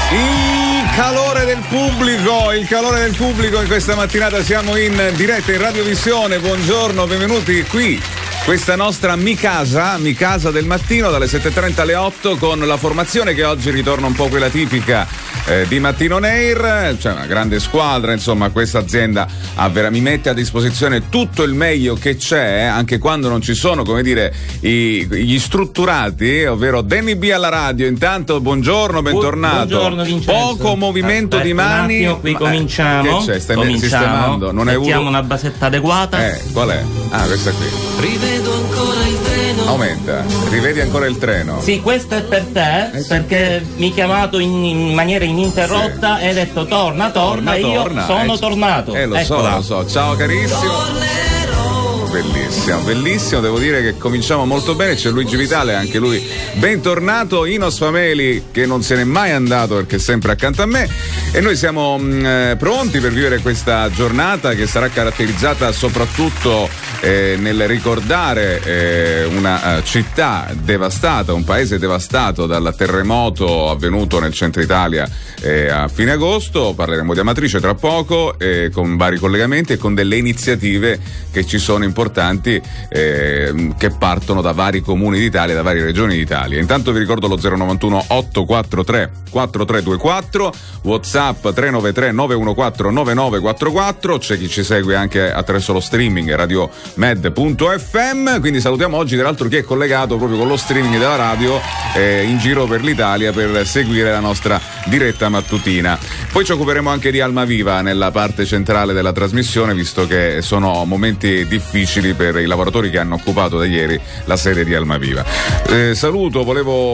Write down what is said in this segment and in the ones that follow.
Il calore del pubblico in questa mattinata, siamo in diretta in radiovisione. Buongiorno, benvenuti qui. Questa nostra mi casa del mattino dalle 7:30 alle 8 con la formazione che oggi ritorna un po' quella tipica di Mattino On Air. C'è una grande squadra, insomma questa azienda mi mette a disposizione tutto il meglio che c'è, anche quando non ci sono, come dire, gli strutturati, ovvero Danny B alla radio. Intanto buongiorno, bentornato. Buongiorno Vincenzo. Poco movimento di mani. Un attimo, qui cominciamo. Che c'è? Stai sistemando? Non hai mettiamo una basetta adeguata. Qual è? Ah, questa qui. Rivedo ancora il treno. Aumenta, rivedi ancora il treno. Sì, questo è per te, perché mi hai chiamato in maniera ininterrotta e hai detto torna e io sono tornato. Lo so. Ciao carissimo. Bellissimo, devo dire che cominciamo molto bene. C'è Luigi Vitale, anche lui bentornato. Inos Fameli, che non se n'è mai andato perché è sempre accanto a me, e noi siamo pronti per vivere questa giornata che sarà caratterizzata soprattutto nel ricordare una città devastata, un paese devastato dal terremoto avvenuto nel centro Italia a fine agosto. Parleremo di Amatrice tra poco, con vari collegamenti e con delle iniziative che ci sono importanti, che partono da vari comuni d'Italia, da varie regioni d'Italia. Intanto vi ricordo lo 091 843 4324, WhatsApp 393 914 9944. C'è chi ci segue anche attraverso lo streaming radiomed.fm, quindi salutiamo oggi tra l'altro chi è collegato proprio con lo streaming della radio in giro per l'Italia per seguire la nostra diretta mattutina. Poi ci occuperemo anche di Almaviva nella parte centrale della trasmissione, visto che sono momenti difficili per i lavoratori che hanno occupato da ieri la sede di Almaviva. Volevo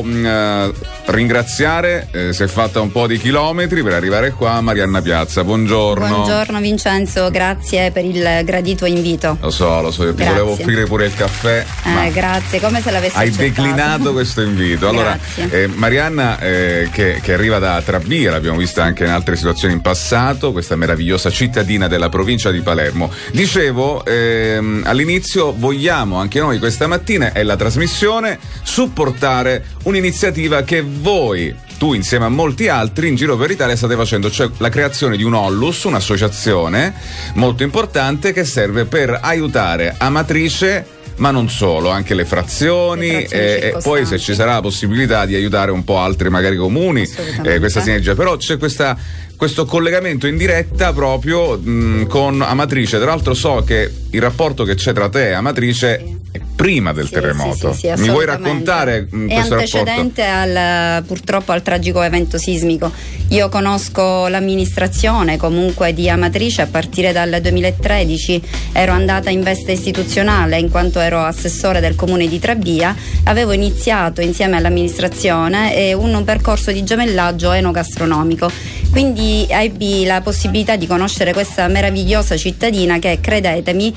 ringraziare, si è fatta un po' di chilometri per arrivare qua, Marianna Piazza. Buongiorno Vincenzo, grazie per il gradito invito. Lo so, io ti volevo offrire pure il caffè. Grazie, come se l'avessi hai accettato. Declinato questo invito. Allora, Marianna che arriva da Trabia, l'abbiamo vista anche in altre situazioni in passato, questa meravigliosa cittadina della provincia di Palermo. Dicevo, all'inizio vogliamo anche noi questa mattina, è la trasmissione, supportare un'iniziativa che tu insieme a molti altri in giro per l'Italia state facendo, cioè la creazione di un Ollus, un'associazione molto importante che serve per aiutare Amatrice, ma non solo, anche le frazioni e poi se ci sarà la possibilità di aiutare un po' altri magari comuni, questa sinergia. Però c'è questo collegamento in diretta proprio con Amatrice. Tra l'altro so che il rapporto che c'è tra te e Amatrice è prima del terremoto. Sì, mi vuoi raccontare questo antecedente purtroppo al tragico evento sismico. Io conosco l'amministrazione comunque di Amatrice a partire dal 2013, ero andata in veste istituzionale in quanto ero assessore del comune di Trabia, avevo iniziato insieme all'amministrazione un percorso di gemellaggio enogastronomico, quindi ebbi la possibilità di conoscere questa meravigliosa cittadina che, credetemi,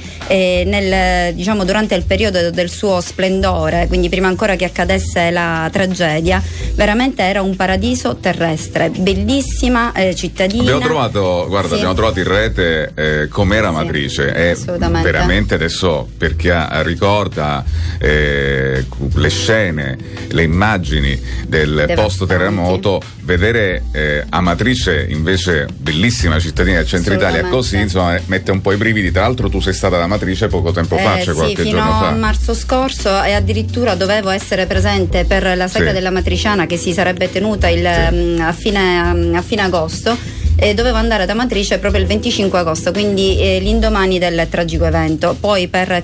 durante il periodo del suo splendore, quindi prima ancora che accadesse la tragedia, veramente era un paradiso terrestre, bellissima cittadina. Abbiamo trovato in rete com'era Amatrice, è veramente, adesso per chi ricorda le scene, le immagini del post terremoto, vedere Amatrice invece bellissima cittadina del centro Italia così, insomma, mette un po' i brividi. Tra l'altro tu sei stata ad Amatrice poco tempo fa, qualche giorno fa. Fino a marzo scorso, e addirittura dovevo essere presente per la sagra della Matriciana che si sarebbe tenuta a fine agosto, e dovevo andare ad Amatrice proprio il 25 agosto, quindi l'indomani del tragico evento. Poi per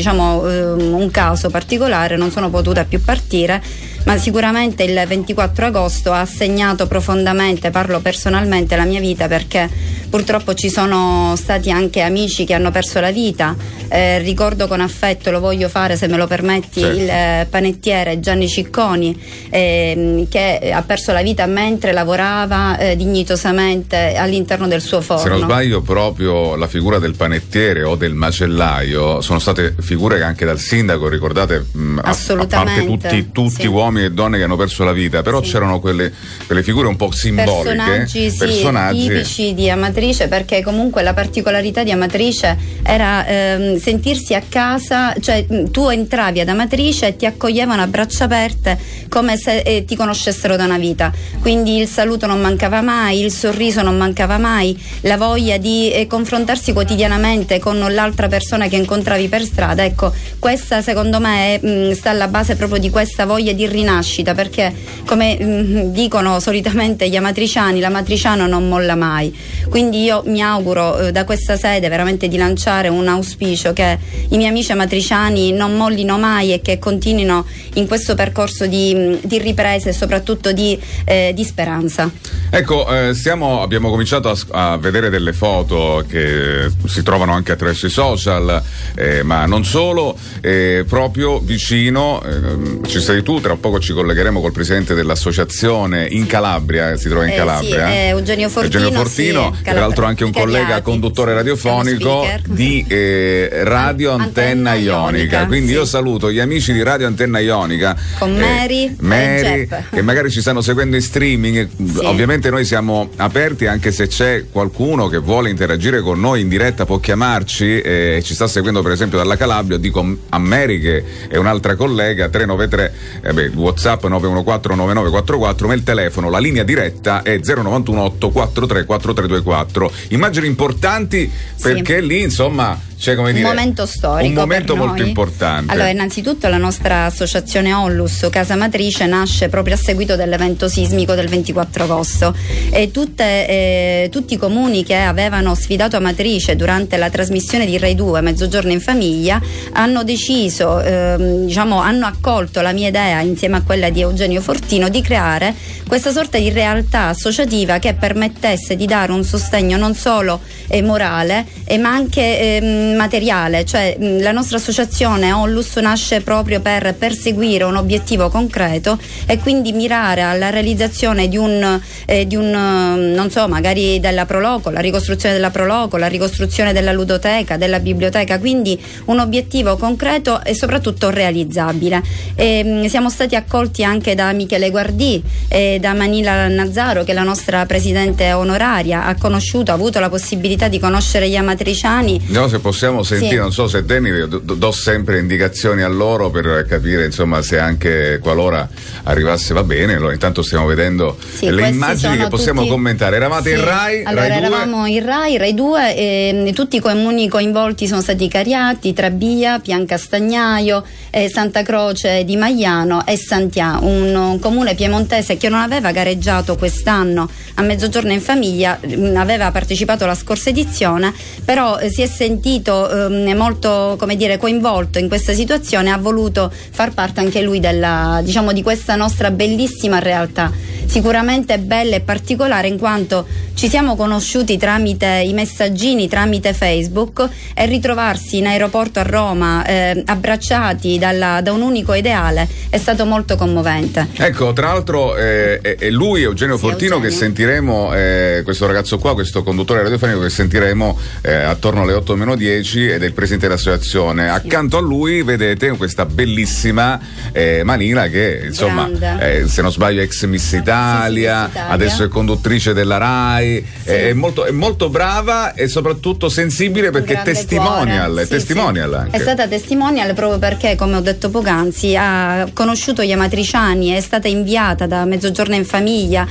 un caso particolare non sono potuta più partire, ma sicuramente il 24 agosto ha segnato profondamente, parlo personalmente, la mia vita, perché purtroppo ci sono stati anche amici che hanno perso la vita. Ricordo con affetto, lo voglio fare se me lo permetti, il panettiere Gianni Cicconi, che ha perso la vita mentre lavorava dignitosamente all'interno del suo forno. Se non sbaglio, proprio la figura del panettiere o del macellaio sono state figure che anche dal sindaco, ricordate, a parte tutti uomini uomini e donne che hanno perso la vita, però c'erano quelle figure un po' simboliche, personaggi tipici di Amatrice, perché comunque la particolarità di Amatrice era sentirsi a casa, cioè tu entravi ad Amatrice e ti accoglievano a braccia aperte come se ti conoscessero da una vita, quindi il saluto non mancava mai, il sorriso non mancava mai, la voglia di confrontarsi quotidianamente con l'altra persona che incontravi per strada. Ecco, questa secondo me sta alla base proprio di questa voglia di rinascita, perché come dicono solitamente gli amatriciani, l'amatriciano non molla mai, quindi io mi auguro da questa sede veramente di lanciare un auspicio che i miei amici amatriciani non mollino mai e che continuino in questo percorso di ripresa e soprattutto di speranza. Ecco, abbiamo cominciato a vedere delle foto che si trovano anche attraverso i social, ma non solo, proprio vicino ci sei tu, tra poco ci collegheremo col presidente dell'associazione in Calabria, si trova in Calabria, sì, Eugenio Fortino, sì, tra l'altro anche un collega conduttore radiofonico di Radio Antenna Ionica, quindi io saluto gli amici di Radio Antenna Ionica con Mary che magari ci stanno seguendo in streaming, ovviamente noi siamo aperti, anche se c'è qualcuno che vuole interagire con noi in diretta può chiamarci, ci sta seguendo per esempio dalla Calabria, dico a Mary che è un'altra collega, 393 il WhatsApp 9149944, ma il telefono, la linea diretta è 091 843 4324. Immagini importanti perché lì insomma c'è, come dire, un momento storico, un momento per molto noi. importante. Allora, innanzitutto la nostra associazione Onlus Casa Matrice nasce proprio a seguito dell'evento sismico del 24 agosto e tutti i comuni che avevano sfidato Amatrice durante la trasmissione di Rai 2 Mezzogiorno in Famiglia hanno deciso, hanno accolto la mia idea insieme a quella di Eugenio Fortino di creare questa sorta di realtà associativa che permettesse di dare un sostegno non solo morale ma anche materiale, cioè la nostra associazione Onlus nasce proprio per perseguire un obiettivo concreto e quindi mirare alla realizzazione di un non so, magari della Proloco, la ricostruzione della Proloco, la ricostruzione della ludoteca, della biblioteca, quindi un obiettivo concreto e soprattutto realizzabile. Siamo stati accolti anche da Michele Guardì e da Manila Nazzaro, che è la nostra presidente onoraria, ha avuto la possibilità di conoscere gli amatriciani. No, se possiamo sentire, non so se Danny, do sempre indicazioni a loro per capire insomma se anche qualora arrivasse va bene. Allora intanto stiamo vedendo le immagini che possiamo commentare. Eravate in Rai? Allora Rai 2? Eravamo in Rai 2 e tutti i comuni coinvolti sono stati Cariati, Trabia, Piancastagnaio, Santa Croce di Maiano e Santià, un comune piemontese che non aveva gareggiato quest'anno a Mezzogiorno in Famiglia, aveva partecipato alla scorsa edizione, però si è sentito molto, come dire, coinvolto in questa situazione, ha voluto far parte anche lui di questa nostra bellissima realtà, sicuramente bella e particolare in quanto ci siamo conosciuti tramite i messaggini, tramite Facebook, e ritrovarsi in aeroporto a Roma abbracciati da un unico ideale è stato molto commovente. Ecco, tra l'altro è lui, Eugenio Fortino, che sentiremo, questo ragazzo qua, questo conduttore radiofonico che sentiremo attorno alle 8:10, ed è il presidente dell'associazione. Accanto a lui vedete questa bellissima Manila che insomma se non sbaglio ex Miss Italia, adesso è conduttrice della Rai, è molto brava e soprattutto sensibile perché è testimonial, anche. È stata testimonial proprio perché, come ho detto poc'anzi, ha conosciuto gli amatriciani, è stata inviata da Mezzogiorno in Famiglia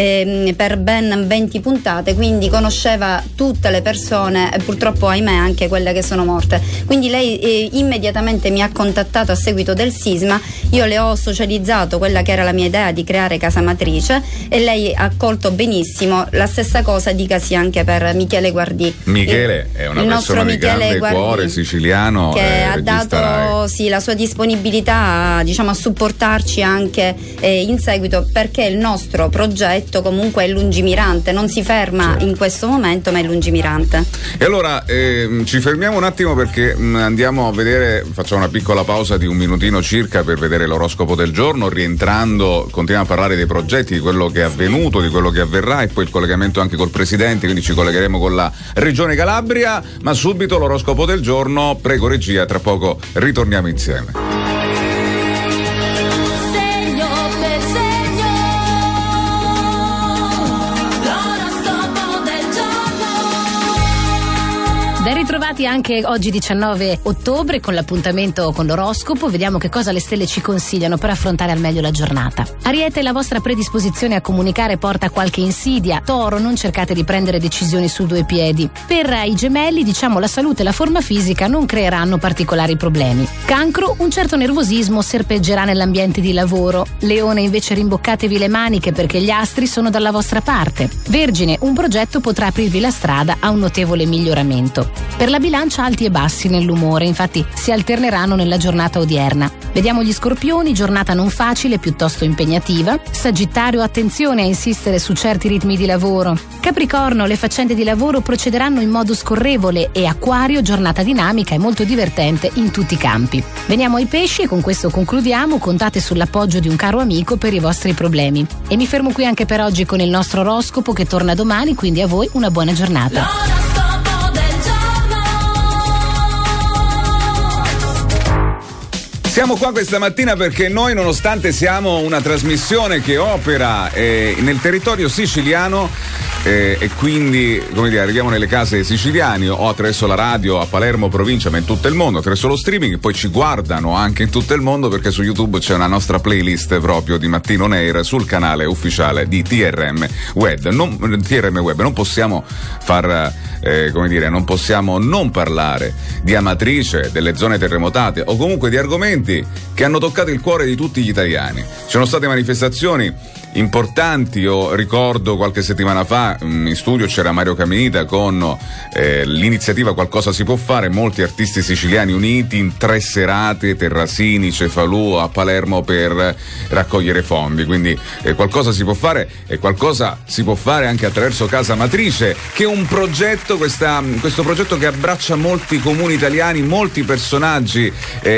per ben 20 puntate, quindi conosceva tutte le persone e purtroppo ahimè anche quelle che sono morte. Quindi lei immediatamente mi ha contattato a seguito del sisma, io le ho socializzato quella che era la mia idea di creare Casa Matrice e lei ha accolto benissimo. La stessa cosa dicasi anche per Michele Guardì. Michele è una persona di grande cuore, siciliano, che ha dato la sua disponibilità a supportarci anche in seguito, perché il nostro progetto comunque è lungimirante, non si ferma in questo momento ma è lungimirante. E allora ci fermiamo un attimo perché andiamo a vedere, facciamo una piccola pausa di un minutino circa per vedere l'oroscopo del giorno, rientrando continuiamo a parlare dei progetti, di quello che è avvenuto, di quello che avverrà e poi il collegamento anche col presidente, quindi ci collegheremo con la regione Calabria, ma subito l'oroscopo del giorno. Prego regia, tra poco ritorniamo insieme. Segno bentrovati anche oggi 19 ottobre con l'appuntamento con l'oroscopo. Vediamo che cosa le stelle ci consigliano per affrontare al meglio la giornata. Ariete, la vostra predisposizione a comunicare porta qualche insidia. Toro, non cercate di prendere decisioni su due piedi. Per i Gemelli, diciamo, la salute e la forma fisica non creeranno particolari problemi. Cancro, un certo nervosismo serpeggerà nell'ambiente di lavoro. Leone, invece, rimboccatevi le maniche perché gli astri sono dalla vostra parte. Vergine, un progetto potrà aprirvi la strada a un notevole miglioramento. Per la Bilancia, alti e bassi nell'umore, infatti si alterneranno nella giornata odierna. Vediamo gli Scorpioni, giornata non facile, piuttosto impegnativa. Sagittario, attenzione a insistere su certi ritmi di lavoro. Capricorno, le faccende di lavoro procederanno in modo scorrevole e Acquario, giornata dinamica e molto divertente in tutti i campi. Veniamo ai Pesci e con questo concludiamo. Contate sull'appoggio di un caro amico per i vostri problemi. E mi fermo qui anche per oggi con il nostro oroscopo che torna domani, quindi a voi una buona giornata. Siamo qua questa mattina perché noi, nonostante siamo una trasmissione che opera nel territorio siciliano e quindi, come dire, arriviamo nelle case siciliane o attraverso la radio a Palermo, provincia, ma in tutto il mondo, attraverso lo streaming, poi ci guardano anche in tutto il mondo perché su YouTube c'è una nostra playlist proprio di Mattino On Air sul canale ufficiale di TRM Web. Non possiamo non possiamo non parlare di Amatrice, delle zone terremotate o comunque di argomenti che hanno toccato il cuore di tutti gli italiani. Ci sono state manifestazioni importanti. Io ricordo qualche settimana fa in studio c'era Mario Caminita con l'iniziativa Qualcosa si può fare, molti artisti siciliani uniti in 3 serate, Terrasini, Cefalù a Palermo per raccogliere fondi, quindi qualcosa si può fare e qualcosa si può fare anche attraverso Casa Matrice, che è un progetto, questo progetto che abbraccia molti comuni italiani, molti personaggi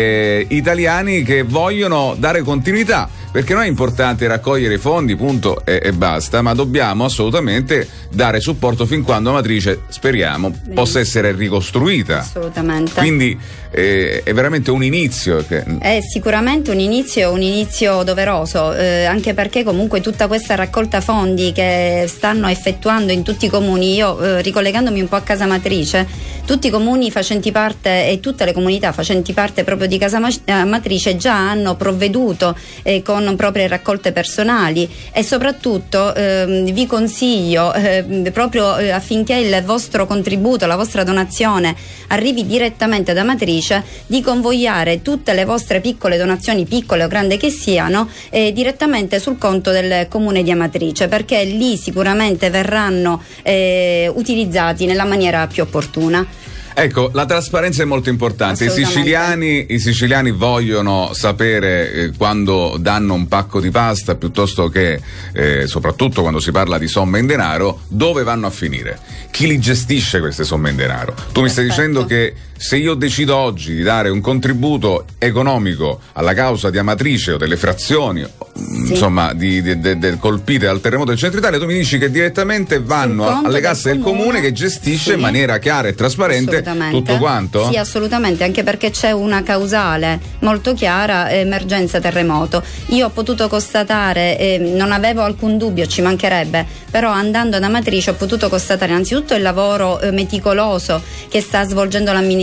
italiani che vogliono dare continuità, perché non è importante raccogliere fondi punto e basta, ma dobbiamo assolutamente dare supporto fin quando Amatrice, speriamo, possa essere ricostruita. Assolutamente. Quindi è veramente un inizio. È sicuramente un inizio doveroso, anche perché comunque tutta questa raccolta fondi che stanno effettuando in tutti i comuni, io ricollegandomi un po' a Casa Matrice, tutti i comuni facenti parte e tutte le comunità facenti parte proprio di Casa Matrice già hanno provveduto con proprie raccolte personali e soprattutto vi consiglio proprio affinché il vostro contributo, la vostra donazione arrivi direttamente da Amatrice, di convogliare tutte le vostre piccole donazioni, piccole o grandi che siano, direttamente sul conto del comune di Amatrice, perché lì sicuramente verranno utilizzati nella maniera più opportuna. Ecco, la trasparenza è molto importante. I siciliani vogliono sapere quando danno un pacco di pasta, piuttosto che soprattutto quando si parla di somme in denaro, dove vanno a finire, chi li gestisce queste somme in denaro. Tu mi stai dicendo che se io decido oggi di dare un contributo economico alla causa di Amatrice o delle frazioni, insomma, colpite dal terremoto del centro Italia, tu mi dici che direttamente vanno alle casse del comune che gestisce in maniera chiara e trasparente tutto quanto? Sì, assolutamente, anche perché c'è una causale molto chiara, emergenza terremoto. Io ho potuto constatare, non avevo alcun dubbio, ci mancherebbe, però andando ad Amatrice ho potuto constatare innanzitutto il lavoro meticoloso che sta svolgendo l'amministrazione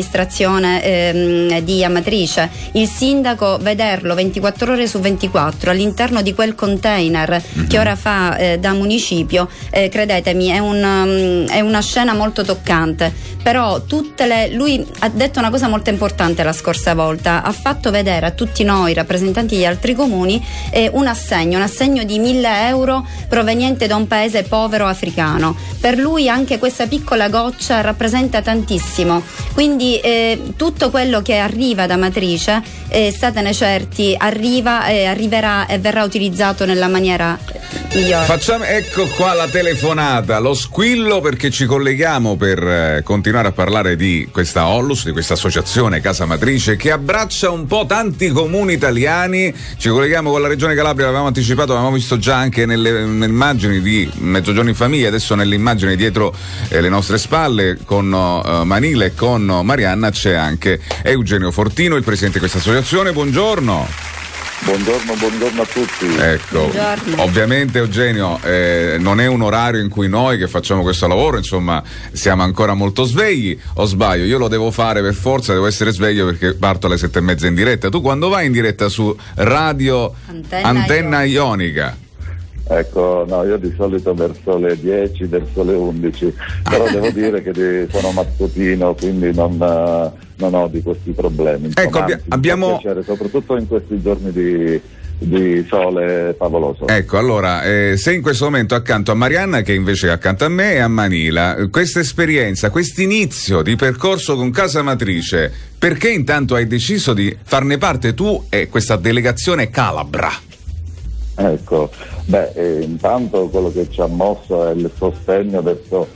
di Amatrice, il sindaco vederlo 24 ore su 24 all'interno di quel container che ora fa da municipio, credetemi è una scena molto toccante, però lui ha detto una cosa molto importante la scorsa volta, ha fatto vedere a tutti noi rappresentanti di altri comuni un assegno di 1.000 euro proveniente da un paese povero africano. Per lui anche questa piccola goccia rappresenta tantissimo, quindi tutto quello che arriva da Amatrice, statene certi, arriverà e verrà utilizzato nella maniera migliore. Ecco qua la telefonata, lo squillo, perché ci colleghiamo per continuare a parlare di questa Ollus, di questa associazione Casa Matrice che abbraccia un po' tanti comuni italiani. Ci colleghiamo con la Regione Calabria, l'avevamo anticipato, l'avevamo visto già anche nelle immagini di Mezzogiorno in Famiglia, adesso nelle immagini dietro le nostre spalle con Manila e con Marianna c'è anche Eugenio Fortino, il presidente di questa associazione. Buongiorno. Buongiorno a tutti. Ecco, Buongiorno. Ovviamente Eugenio non è un orario in cui noi che facciamo questo lavoro, insomma, siamo ancora molto svegli, o sbaglio? Io lo devo fare per forza, devo essere sveglio perché parto alle 7:30 in diretta. Tu quando vai in diretta su Radio Antenna Ionica? Ecco, no, io di solito verso le 10, verso le 11, però devo dire che sono mattutino, quindi non ho di questi problemi. Insomma, ecco, abbiamo... mi fa piacere, soprattutto in questi giorni di sole favoloso. Ecco, allora, sei in questo momento accanto a Marianna, che invece è accanto a me, e a Manila. Questa esperienza, quest'inizio di percorso con Casa Matrice, perché intanto hai deciso di farne parte tu e questa delegazione calabra? Ecco, intanto quello che ci ha mosso è il sostegno verso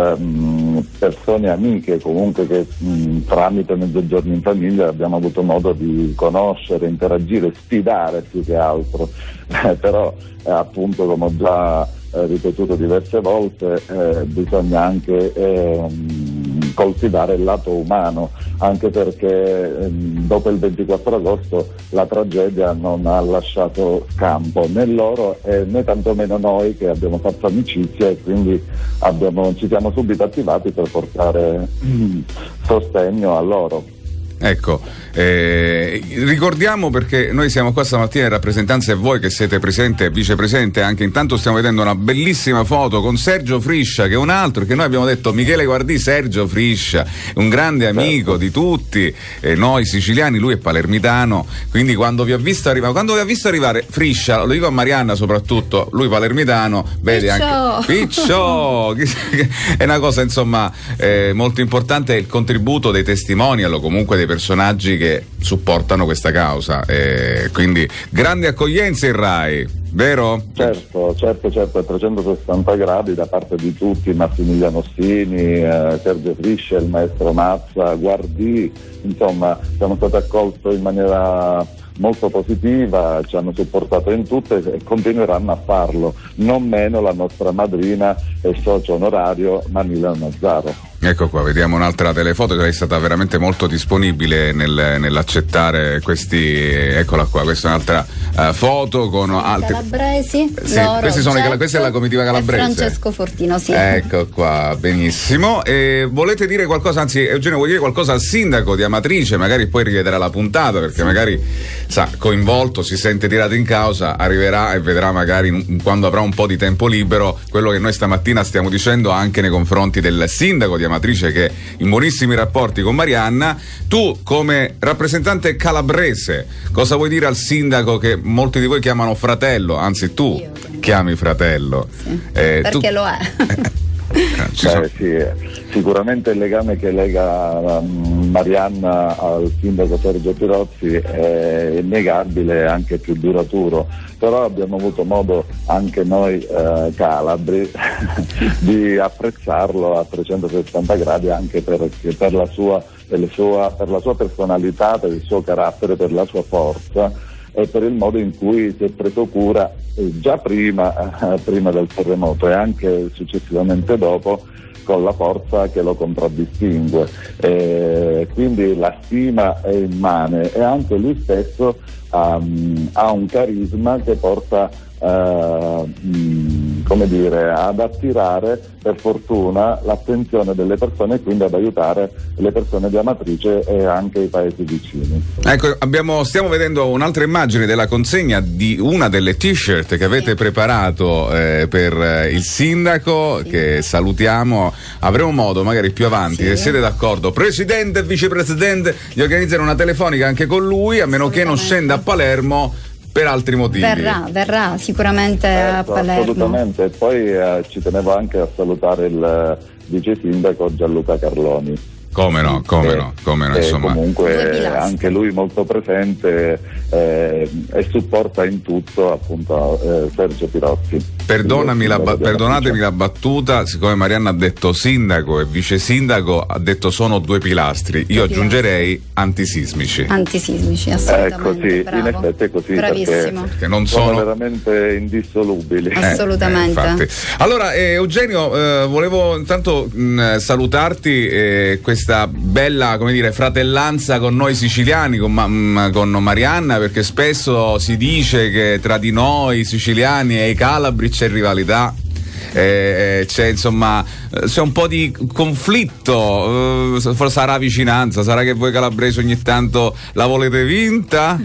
persone amiche comunque che tramite Mezzogiorno in Famiglia abbiamo avuto modo di conoscere, interagire, sfidare più che altro, però appunto, come ho già ripetuto diverse volte, bisogna anche coltivare il lato umano, anche perché dopo il 24 agosto la tragedia non ha lasciato scampo né loro né tantomeno noi, che abbiamo fatto amicizia e quindi ci siamo subito attivati per portare sostegno a loro. Ecco, ricordiamo, perché noi siamo qua stamattina in rappresentanza e voi che siete presente e vicepresidente anche, intanto stiamo vedendo una bellissima foto con Sergio Friscia, che è un altro che noi abbiamo detto, Michele guardi, Sergio Friscia, un grande amico di tutti, noi siciliani, lui è palermitano, quindi quando vi ha visto arrivare Friscia, lo dico a Marianna soprattutto, lui palermitano, vede anche Piccio, è una cosa insomma molto importante il contributo dei testimonial o comunque dei personaggi che supportano questa causa, quindi grande accoglienza in Rai, vero? Certo, a 360 gradi da parte di tutti, Massimiliano Ossini, Sergio Friscia, il maestro Mazza, Guardì, insomma siamo stati accolti in maniera molto positiva, ci hanno supportato in tutto e continueranno a farlo, non meno la nostra madrina e socio onorario Manila Nazzaro. Ecco qua, vediamo un'altra telefoto, che è stata veramente molto disponibile nell'accettare questi, eccola qua, questa è un'altra foto con altri calabresi, sì, questa è la comitiva calabrese, Francesco Fortino, sì. Ecco qua, benissimo. Volete dire qualcosa, anzi Eugenio, vuoi dire qualcosa al sindaco di Amatrice, magari poi rivedrà la puntata, perché magari sa, coinvolto, si sente tirato in causa, arriverà e vedrà magari quando avrà un po' di tempo libero quello che noi stamattina stiamo dicendo anche nei confronti del sindaco di Amatrice, che in buonissimi rapporti con Marianna. Tu come rappresentante calabrese cosa vuoi dire al sindaco, che molti di voi chiamano fratello, anzi tu chiami fratello? Sì, perché lo è. Sì, sicuramente il legame che lega Marianna al sindaco Sergio Pirozzi è innegabile e anche più duraturo, però abbiamo avuto modo anche noi calabri di apprezzarlo a 360 gradi anche per la sua personalità, per il suo carattere, per la sua forza e per il modo in cui si è preso cura già prima del terremoto e anche successivamente dopo, con la forza che lo contraddistingue. Quindi la stima è immane e anche lui stesso ha un carisma che porta ad attirare per fortuna l'attenzione delle persone e quindi ad aiutare le persone di Amatrice e anche i paesi vicini. Ecco, stiamo vedendo un'altra immagine della consegna di una delle t-shirt che avete preparato per il sindaco, che salutiamo. Avremo modo magari più avanti, se siete d'accordo, presidente e vicepresidente, di organizzare una telefonica anche con lui, a meno che non scenda a Palermo per altri motivi. Verrà sicuramente a Palermo. Assolutamente, e poi ci tenevo anche a salutare il vice sindaco Gianluca Carloni. Come no, insomma. Comunque anche lui molto presente e supporta in tutto appunto Sergio Pirozzi. Perdonatemi la battuta, siccome Marianna ha detto sindaco e vice sindaco, ha detto sono due pilastri, io aggiungerei antisismici. Antisismici, assolutamente. Ecco, sì, in effetti è così. Bravissimo. Perché non sono veramente indissolubili. Assolutamente. Allora, Eugenio, volevo intanto salutarti questa bella, come dire, fratellanza con noi siciliani, con Marianna, perché spesso si dice che tra di noi siciliani e i calabri c'è rivalità. C'è un po' di conflitto, sarà vicinanza, sarà che voi calabresi ogni tanto la volete vinta?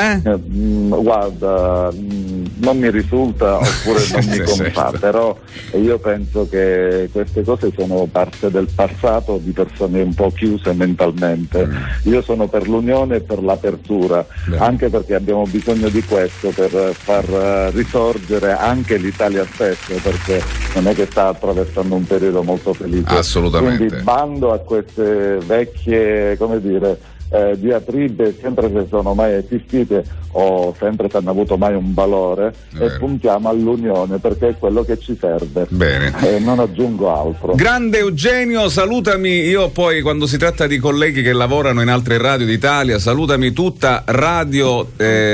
Guarda, non mi risulta oppure non mi confà, però io penso che queste cose sono parte del passato di persone un po' chiuse mentalmente. Io sono per l'unione e per l'apertura, anche perché abbiamo bisogno di questo per far risorgere anche l'Italia stessa, perché non è che sta attraversando un periodo molto felice. Assolutamente. Quindi bando a queste vecchie, come dire, diatribe, sempre se sono mai esistite o sempre se hanno avuto mai un valore, e puntiamo all'unione, perché è quello che ci serve. Bene. E non aggiungo altro. Grande Eugenio, salutami, io poi quando si tratta di colleghi che lavorano in altre radio d'Italia, salutami tutta Radio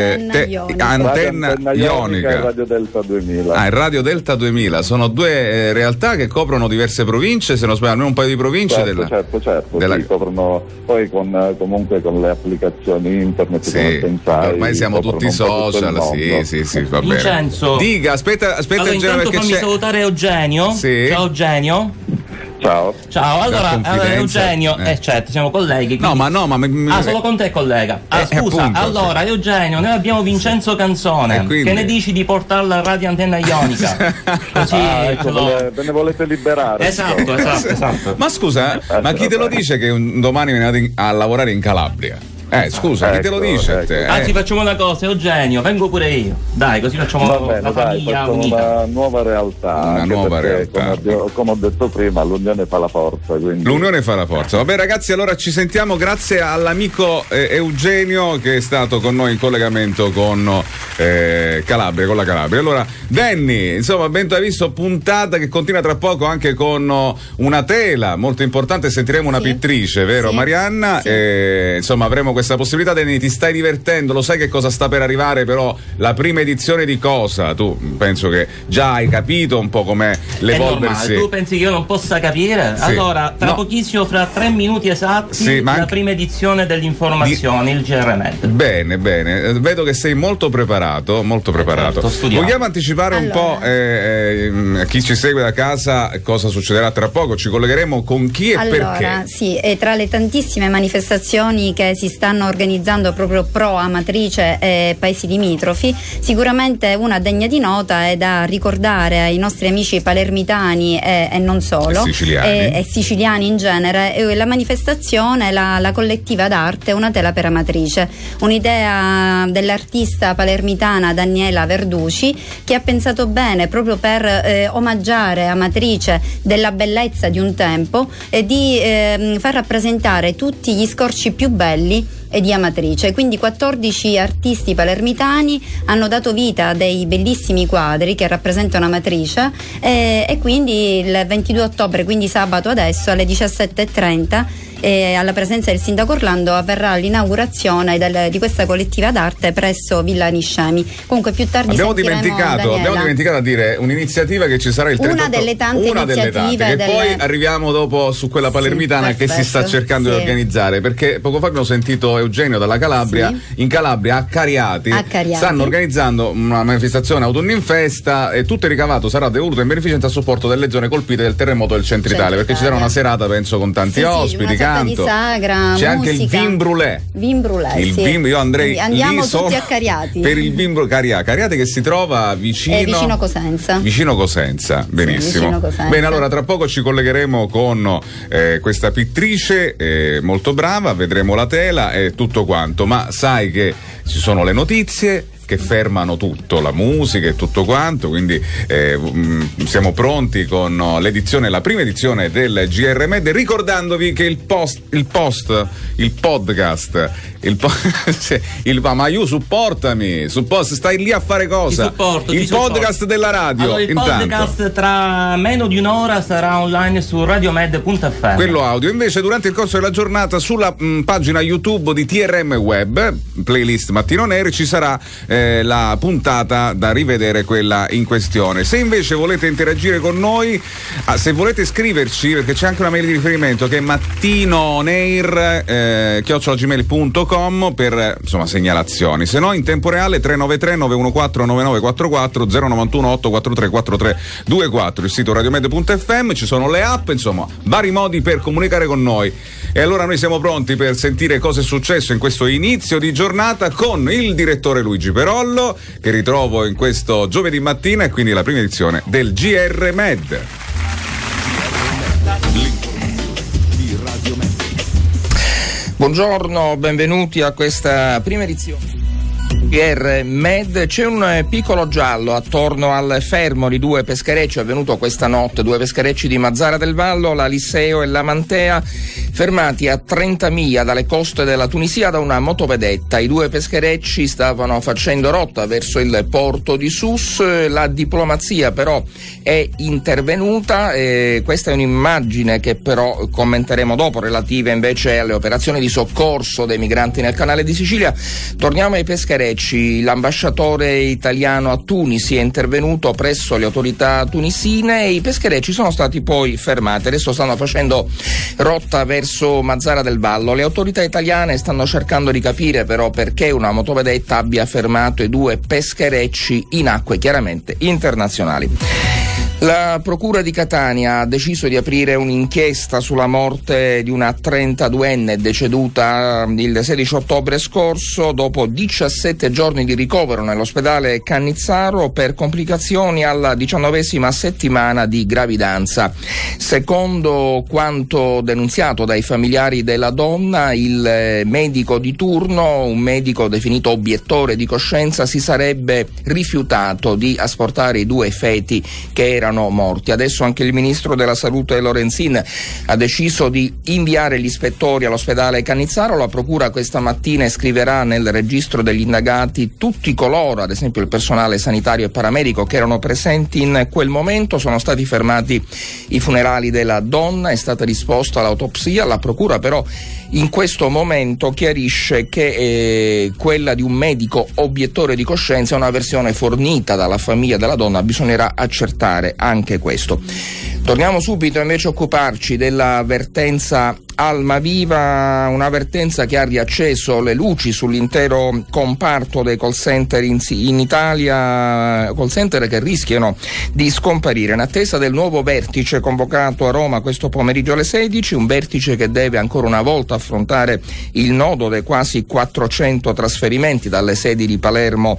Antenna Ionica e Radio Delta 2000. E Radio Delta 2000, sono due realtà che coprono diverse province, se non sbaglio almeno un paio di province. Certo, sì, coprono poi comunque con le applicazioni internet, come pensai. Ormai siamo tutti social, sì, va bene. Vincenzo, dica, aspetta allora, intanto fammi salutare Eugenio. Sì. Ciao Eugenio. Ciao. Allora Eugenio, certo, siamo colleghi. Quindi... solo con te collega. Scusa, appunto, allora Eugenio, noi abbiamo Vincenzo Canzone. Quindi... Che ne dici di portarla a Radio Antenna Ionica? Così ve ne volete liberare. Esatto. Ma scusa, ma chi te lo dice che un domani viene a lavorare in Calabria? Scusa, chi te lo dice? Anzi, facciamo una cosa, Eugenio, vengo pure io. Dai, così facciamo la famiglia unita. Una nuova realtà. Come ho detto prima, l'unione fa la forza. Quindi... L'unione fa la forza. Vabbè ragazzi, allora ci sentiamo grazie all'amico Eugenio che è stato con noi in collegamento con Calabria, con la Calabria. Allora, Danny, insomma, ben visto, puntata che continua tra poco anche con una tela molto importante, sentiremo una pittrice, vero Marianna? Sì. Insomma, avremo questa possibilità. Danny, ti stai divertendo, lo sai che cosa sta per arrivare, però la prima edizione di cosa? Tu penso che già hai capito un po' com'è l'evolversi. Tu pensi che io non possa capire? Sì. Allora, tra pochissimo, fra 3 minuti esatti, la prima edizione dell'informazione, il GRMed. Bene, vedo che sei molto preparato. Vogliamo anticipare un po' a chi ci segue da casa cosa succederà tra poco? Ci collegheremo con chi e perché? Sì, e tra le tantissime manifestazioni che si stanno organizzando proprio pro Amatrice e paesi limitrofi, sicuramente una degna di nota è da ricordare ai nostri amici palermitani e non solo, e siciliani in genere, la manifestazione, la collettiva d'arte Una tela per Amatrice, un'idea dell'artista palermitana Daniela Verduci, che ha pensato bene proprio per omaggiare Amatrice della bellezza di un tempo e di far rappresentare tutti gli scorci più belli e di Amatrice. Quindi 14 artisti palermitani hanno dato vita a dei bellissimi quadri che rappresentano Amatrice, e quindi il 22 ottobre, quindi sabato adesso alle 17:30, alla presenza del sindaco Orlando, avverrà l'inaugurazione di questa collettiva d'arte presso Villa Niscemi. Comunque più tardi abbiamo dimenticato a dire un'iniziativa che ci sarà il 30 una delle tante iniziative che poi arriviamo dopo su quella palermitana che si sta cercando di organizzare, perché poco fa abbiamo sentito Eugenio dalla Calabria. In Calabria a Cariati stanno organizzando una manifestazione Autunno in Festa, e tutto il ricavato sarà devoluto in beneficenza a supporto delle zone colpite del terremoto del Centro Italia, perché ci sarà una serata, penso, con tanti ospiti, di sagra, c'è musica. Anche il vin brulè. Io andrei andiamo tutti a Cariati per il vin brulè. Cariati che si trova vicino Cosenza. Vicino Cosenza, benissimo. Vicino Cosenza. Bene, allora tra poco ci collegheremo con questa pittrice molto brava, vedremo la tela e tutto quanto, ma sai che ci sono le notizie che fermano tutto, la musica e tutto quanto, quindi siamo pronti con la prima edizione del GRMed, ricordandovi che il podcast Ma io supportami, stai lì a fare cosa? Il podcast della radio. Allora, il podcast tra meno di un'ora sarà online su radiomed.fm. Quello audio. Invece durante il corso della giornata sulla pagina YouTube di TRM Web, playlist Mattino Neri, ci sarà la puntata da rivedere, quella in questione. Se invece volete interagire con noi, se volete scriverci, perché c'è anche una mail di riferimento che è mattinoneir@gmail.com per segnalazioni. Se no in tempo reale 393 914 9944 091 843 4324, il sito radiomed.fm, ci sono le app, vari modi per comunicare con noi. E allora noi siamo pronti per sentire cosa è successo in questo inizio di giornata con il direttore Luigi Perollo, che ritrovo in questo giovedì mattina, e quindi la prima edizione del GR Med. Buongiorno, benvenuti a questa prima edizione GR Med. C'è un piccolo giallo attorno al fermo di due pescherecci avvenuto questa notte, due pescherecci di Mazara del Vallo, la Liceo e la Mantea, fermati a 30 miglia dalle coste della Tunisia da una motovedetta. I due pescherecci stavano facendo rotta verso il porto di Sus, la diplomazia però è intervenuta, questa è un'immagine che però commenteremo dopo, relativa invece alle operazioni di soccorso dei migranti nel canale di Sicilia. Torniamo ai pescherecci. L'ambasciatore italiano a Tunisi è intervenuto presso le autorità tunisine e i pescherecci sono stati poi fermati. Adesso stanno facendo rotta verso Mazara del Vallo. Le autorità italiane stanno cercando di capire però perché una motovedetta abbia fermato i due pescherecci in acque chiaramente internazionali. La Procura di Catania ha deciso di aprire un'inchiesta sulla morte di una 32enne deceduta il 16 ottobre scorso dopo 17 giorni di ricovero nell'ospedale Cannizzaro per complicazioni alla 19ª settimana di gravidanza. Secondo quanto denunziato dai familiari della donna, il medico di turno, un medico definito obiettore di coscienza, si sarebbe rifiutato di asportare i due feti che erano morti. Adesso anche il ministro della Salute Lorenzin ha deciso di inviare gli ispettori all'ospedale Cannizzaro. La procura questa mattina iscriverà nel registro degli indagati tutti coloro, ad esempio il personale sanitario e paramedico, che erano presenti in quel momento. Sono stati fermati i funerali della donna, è stata disposta l'autopsia. La procura però in questo momento chiarisce che quella di un medico obiettore di coscienza è una versione fornita dalla famiglia della donna, bisognerà accertare anche questo. Torniamo subito invece a occuparci della vertenza Almaviva, una vertenza che ha riacceso le luci sull'intero comparto dei call center in Italia, call center che rischiano di scomparire in attesa del nuovo vertice convocato a Roma questo pomeriggio alle 16, un vertice che deve ancora una volta affrontare il nodo dei quasi 400 trasferimenti dalle sedi di Palermo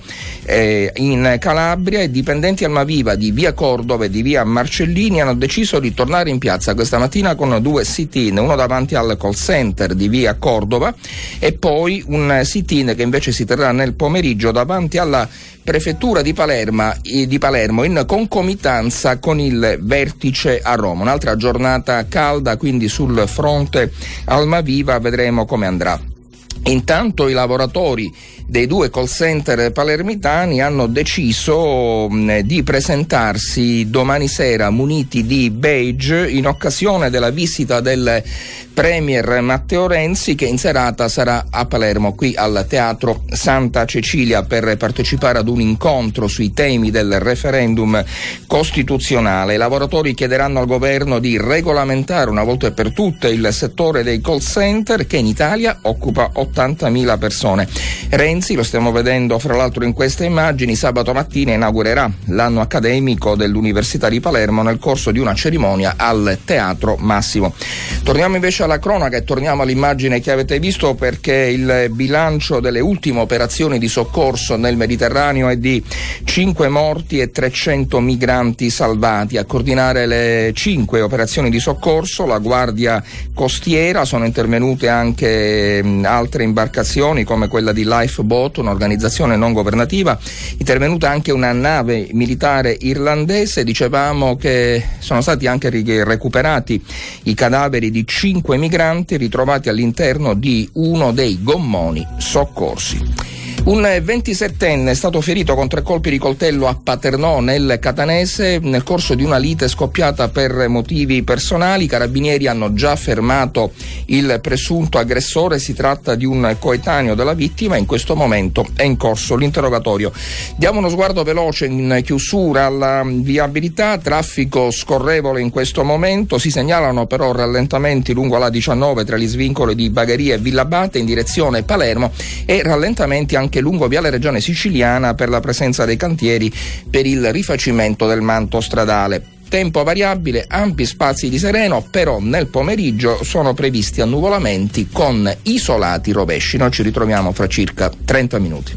in Calabria. I dipendenti Almaviva di via Cordova e di via Marcellini hanno deciso di tornare in piazza questa mattina con due sit-in, uno davanti al call center di via Cordova e poi un sit-in che invece si terrà nel pomeriggio davanti alla prefettura di Palermo in concomitanza con il vertice a Roma. Un'altra giornata calda quindi sul fronte Almaviva, vedremo come andrà. Intanto i lavoratori dei due call center palermitani hanno deciso di presentarsi domani sera muniti di badge in occasione della visita del Premier Matteo Renzi, che in serata sarà a Palermo qui al Teatro Santa Cecilia per partecipare ad un incontro sui temi del referendum costituzionale. I lavoratori chiederanno al governo di regolamentare una volta per tutte il settore dei call center, che in Italia occupa 80.000 persone. Renzi, lo stiamo vedendo fra l'altro in queste immagini, sabato mattina inaugurerà l'anno accademico dell'Università di Palermo nel corso di una cerimonia al Teatro Massimo. Torniamo invece alla cronaca e torniamo all'immagine che avete visto, perché il bilancio delle ultime operazioni di soccorso nel Mediterraneo è di 5 morti e 300 migranti salvati. A coordinare le 5 operazioni di soccorso la Guardia Costiera, sono intervenute anche altre imbarcazioni come quella di Lifeboat Boat, un'organizzazione non governativa, intervenuta anche una nave militare irlandese. Dicevamo che sono stati anche recuperati i cadaveri di 5 migranti ritrovati all'interno di uno dei gommoni soccorsi. Un 27enne è stato ferito con 3 colpi di coltello a Paternò nel Catanese nel corso di una lite scoppiata per motivi personali. I carabinieri hanno già fermato il presunto aggressore, si tratta di un coetaneo della vittima e in questo momento è in corso l'interrogatorio. Diamo uno sguardo veloce in chiusura alla viabilità, traffico scorrevole in questo momento, si segnalano però rallentamenti lungo la 19 tra gli svincoli di Bagheria e Villabate in direzione Palermo e rallentamenti anche lungo Viale Regione Siciliana per la presenza dei cantieri per il rifacimento del manto stradale. Tempo variabile, ampi spazi di sereno, però nel pomeriggio sono previsti annuvolamenti con isolati rovesci. Noi ci ritroviamo fra circa 30 minuti.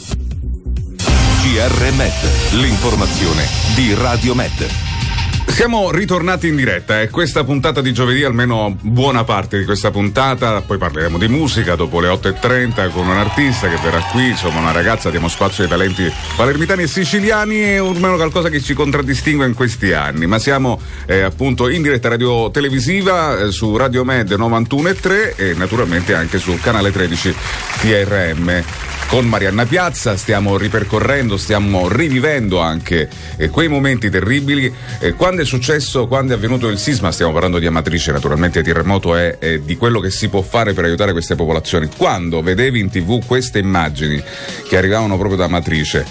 GR Med, l'informazione di Radio Med. Siamo ritornati in diretta e questa puntata di giovedì, almeno buona parte di questa puntata, poi parleremo di musica dopo le 8:30 con un artista che verrà qui, insomma una ragazza, diamo spazio ai talenti palermitani e siciliani e almeno qualcosa che ci contraddistingue in questi anni, ma siamo appunto in diretta radio televisiva su Radio Med 91.3 e naturalmente anche sul canale 13 TRM. Con Marianna Piazza stiamo ripercorrendo, stiamo rivivendo anche quei momenti terribili. Quando è successo, quando è avvenuto il sisma, stiamo parlando di Amatrice, naturalmente il terremoto è di quello che si può fare per aiutare queste popolazioni. Quando vedevi in TV queste immagini che arrivavano proprio da Amatrice,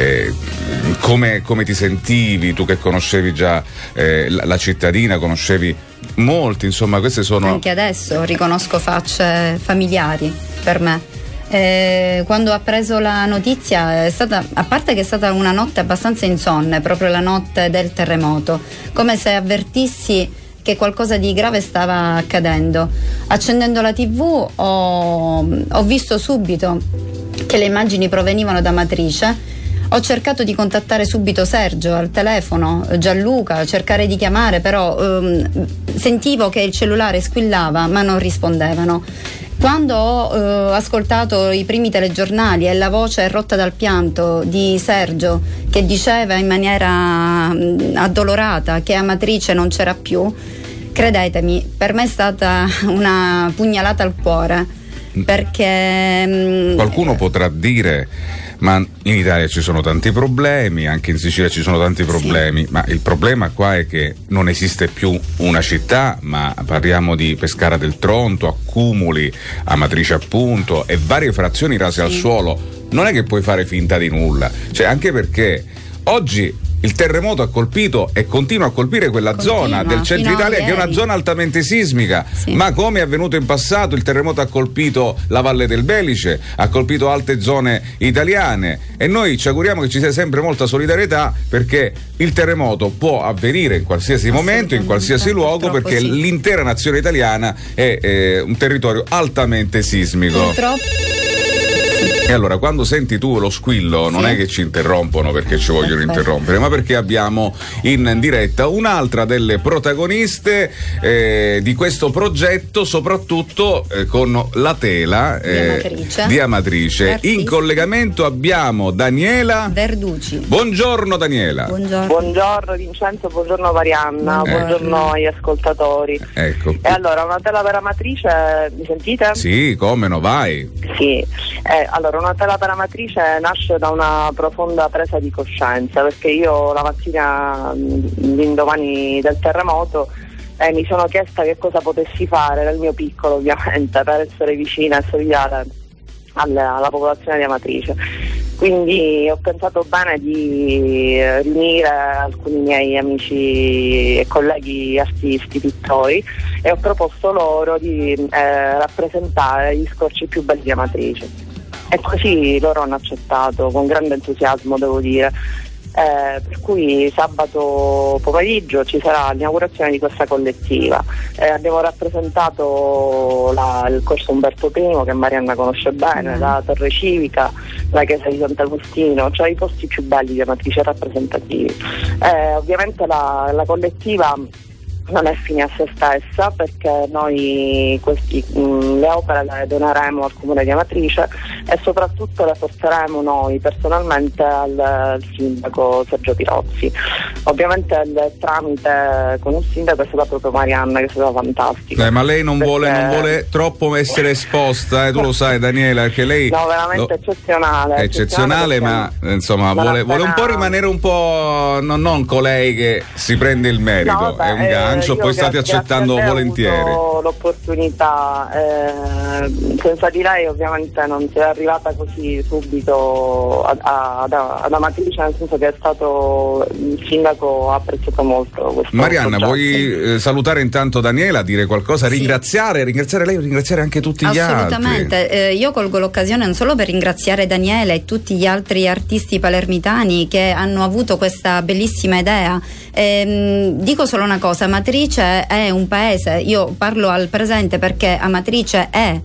come ti sentivi, tu che conoscevi già la cittadina, conoscevi molti, insomma queste sono... Anche adesso riconosco facce familiari per me. Quando ho appreso la notizia è stata, a parte che è stata una notte abbastanza insonne, proprio la notte del terremoto, come se avvertissi che qualcosa di grave stava accadendo. Accendendo la TV ho visto subito che le immagini provenivano da Amatrice. Ho cercato di contattare subito Sergio al telefono, Gianluca, cercare di chiamare, però sentivo che il cellulare squillava ma non rispondevano. Quando ho ascoltato i primi telegiornali e la voce rotta dal pianto di Sergio che diceva in maniera addolorata che Amatrice non c'era più, credetemi, per me è stata una pugnalata al cuore, perché qualcuno potrà dire ma in Italia ci sono tanti problemi, anche in Sicilia ci sono tanti problemi, sì. Ma il problema qua è che non esiste più una città, ma parliamo di Pescara del Tronto, Accumuli, Amatrice appunto e varie frazioni rase al suolo. Non è che puoi fare finta di nulla, cioè anche perché oggi il terremoto ha colpito e continua a colpire quella zona del centro Italia che è una zona altamente sismica, ma come è avvenuto in passato, il terremoto ha colpito la Valle del Belice, ha colpito altre zone italiane e noi ci auguriamo che ci sia sempre molta solidarietà, perché il terremoto può avvenire in qualsiasi momento, in qualsiasi luogo, perché l'intera nazione italiana è un territorio altamente sismico. Purtroppo. E allora quando senti tu lo squillo non è che ci interrompono perché ci vogliono interrompere, ma perché abbiamo in diretta un'altra delle protagoniste di questo progetto, soprattutto con la tela di Amatrice. In collegamento abbiamo Daniela Verducci. Buongiorno Daniela. Buongiorno Vincenzo, buongiorno Marianna, buongiorno agli ascoltatori. Ecco. E allora, una tela per Amatrice, mi sentite? Sì, come no, vai. Sì, allora una tela per Amatrice nasce da una profonda presa di coscienza, perché io la mattina l'indomani del terremoto mi sono chiesta che cosa potessi fare nel mio piccolo, ovviamente, per essere vicina e solidale alla popolazione di Amatrice. Quindi ho pensato bene di riunire alcuni miei amici e colleghi artisti, pittori, e ho proposto loro di rappresentare gli scorci più belli di Amatrice. E così loro hanno accettato con grande entusiasmo, devo dire. Per cui sabato pomeriggio ci sarà l'inaugurazione di questa collettiva. Abbiamo rappresentato il corso Umberto I, che Marianna conosce bene, la Torre Civica, la chiesa di Sant'Agostino, cioè i posti più belli di Amatrice rappresentativi. Ovviamente la collettiva non è fine a se stessa, perché noi le opere le doneremo al Comune di Amatrice e soprattutto le porteremo noi personalmente al sindaco Sergio Pirozzi. Ovviamente il tramite con il sindaco è stata proprio Marianna, che è stata fantastica. Ma lei non vuole troppo essere esposta, tu lo sai Daniela, perché lei no, veramente eccezionale, ma insomma vuole un po' rimanere un po' non colei che si prende il merito, no, è un gancio, poi state accettando volentieri. Ho l'opportunità, senza di lei ovviamente non si è arrivata così subito ad Amatrice, nel senso che è stato il sindaco ha apprezzato molto questo. Marianna, vuoi salutare intanto Daniela, dire qualcosa, sì. ringraziare lei, ringraziare anche tutti gli altri? Assolutamente, io colgo l'occasione non solo per ringraziare Daniela e tutti gli altri artisti palermitani che hanno avuto questa bellissima idea. Dico solo una cosa, Amatrice è un paese, io parlo al presente perché Amatrice è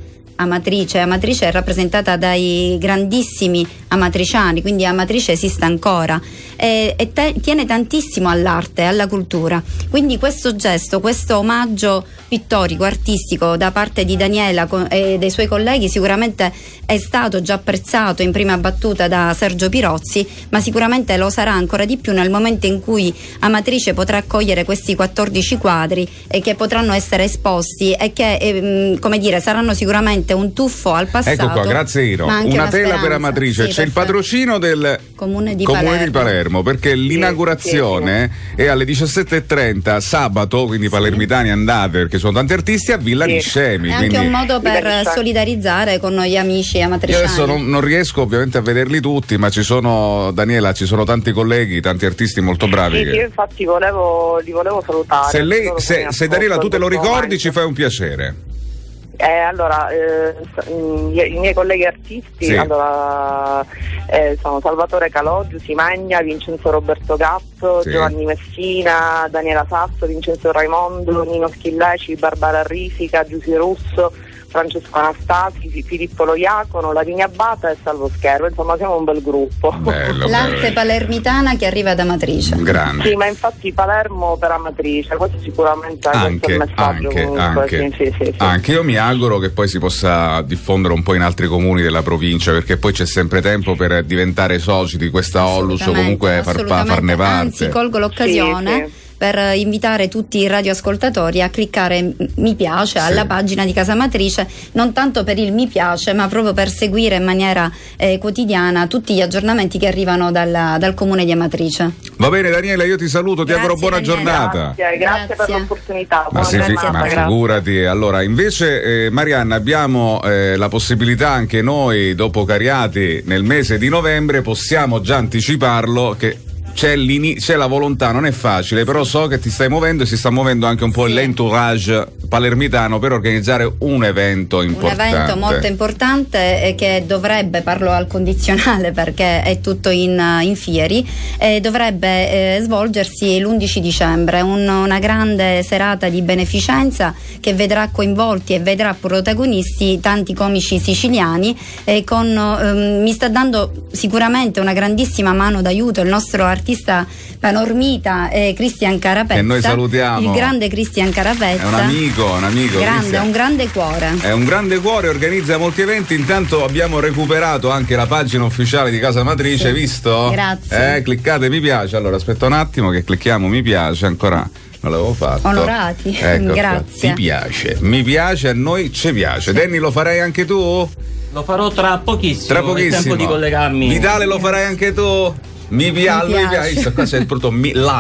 rappresentata dai grandissimi amatriciani, quindi Amatrice esiste ancora e tiene tantissimo all'arte, alla cultura, quindi questo gesto, questo omaggio pittorico, artistico da parte di Daniela e dei suoi colleghi sicuramente è stato già apprezzato in prima battuta da Sergio Pirozzi, ma sicuramente lo sarà ancora di più nel momento in cui Amatrice potrà accogliere questi 14 quadri e che potranno essere esposti e che come dire saranno sicuramente un tuffo al passato. Ecco qua, grazie Iro, una tela per Amatrice, sì, c'è il patrocino del Comune di Palermo, perché l'inaugurazione è alle 17:30 sabato, quindi palermitani andate, perché sono tanti artisti, a Villa Niscemi. È anche un modo per solidarizzare con gli amici amatriciani. Io adesso non riesco ovviamente a vederli tutti, ma ci sono, Daniela, ci sono tanti colleghi, tanti artisti molto bravi. Sì, io infatti li volevo salutare. Se Daniela tu te lo ricordi, ci fai un piacere. Allora, i miei colleghi artisti, sì. Allora, sono Salvatore Calò, Giussi Magna, Vincenzo Roberto Gatto, sì. Giovanni Messina, Daniela Sasso, Vincenzo Raimondo, Nino Schilleci, Barbara Risica, Giussi Russo, Francesco Anastasi, Filippo Loiacono, Lavinia Abata e Salvo Schervo, insomma siamo un bel gruppo. L'arte palermitana che arriva da Amatrice. Grande. Sì, ma infatti Palermo per Amatrice, questo sicuramente è il messaggio. Anche io mi auguro che poi si possa diffondere un po' in altri comuni della provincia, perché poi c'è sempre tempo per diventare soci di questa Onlus o comunque farne parte. Anzi, colgo l'occasione. Sì. Per invitare tutti i radioascoltatori a cliccare mi piace alla pagina di Casa Amatrice, non tanto per il mi piace, ma proprio per seguire in maniera quotidiana tutti gli aggiornamenti che arrivano dal Comune di Amatrice. Va bene Daniela, io ti saluto, ti auguro buona giornata. Grazie per l'opportunità. Ma figurati. Allora, invece Marianna, abbiamo la possibilità anche noi, dopo Cariati, nel mese di novembre, possiamo già anticiparlo che c'è la volontà, non è facile, però so che ti stai muovendo e si sta muovendo anche un po' l'entourage palermitano per organizzare un evento importante. Un evento molto importante che dovrebbe, parlo al condizionale perché è tutto in fieri, dovrebbe svolgersi l'11 dicembre, una grande serata di beneficenza che vedrà coinvolti e vedrà protagonisti tanti comici siciliani mi sta dando sicuramente una grandissima mano d'aiuto il nostro artista panormita Cristian Carapezza, e noi salutiamo il grande Cristian Carapezza, è un amico grande, ha un grande cuore, organizza molti eventi. Intanto abbiamo recuperato anche la pagina ufficiale di Casa Amatrice, sì. Visto? Grazie. Cliccate mi piace, allora aspetta un attimo che clicchiamo mi piace, ancora non l'avevo fatto. Onorati, ecco, grazie. Ti piace, mi piace, a noi ci piace. Danny, lo farai anche tu? Lo farò tra pochissimo. È tempo di collegarmi. Vitale, lo farai anche tu? Mi piace. Qua c'è tutto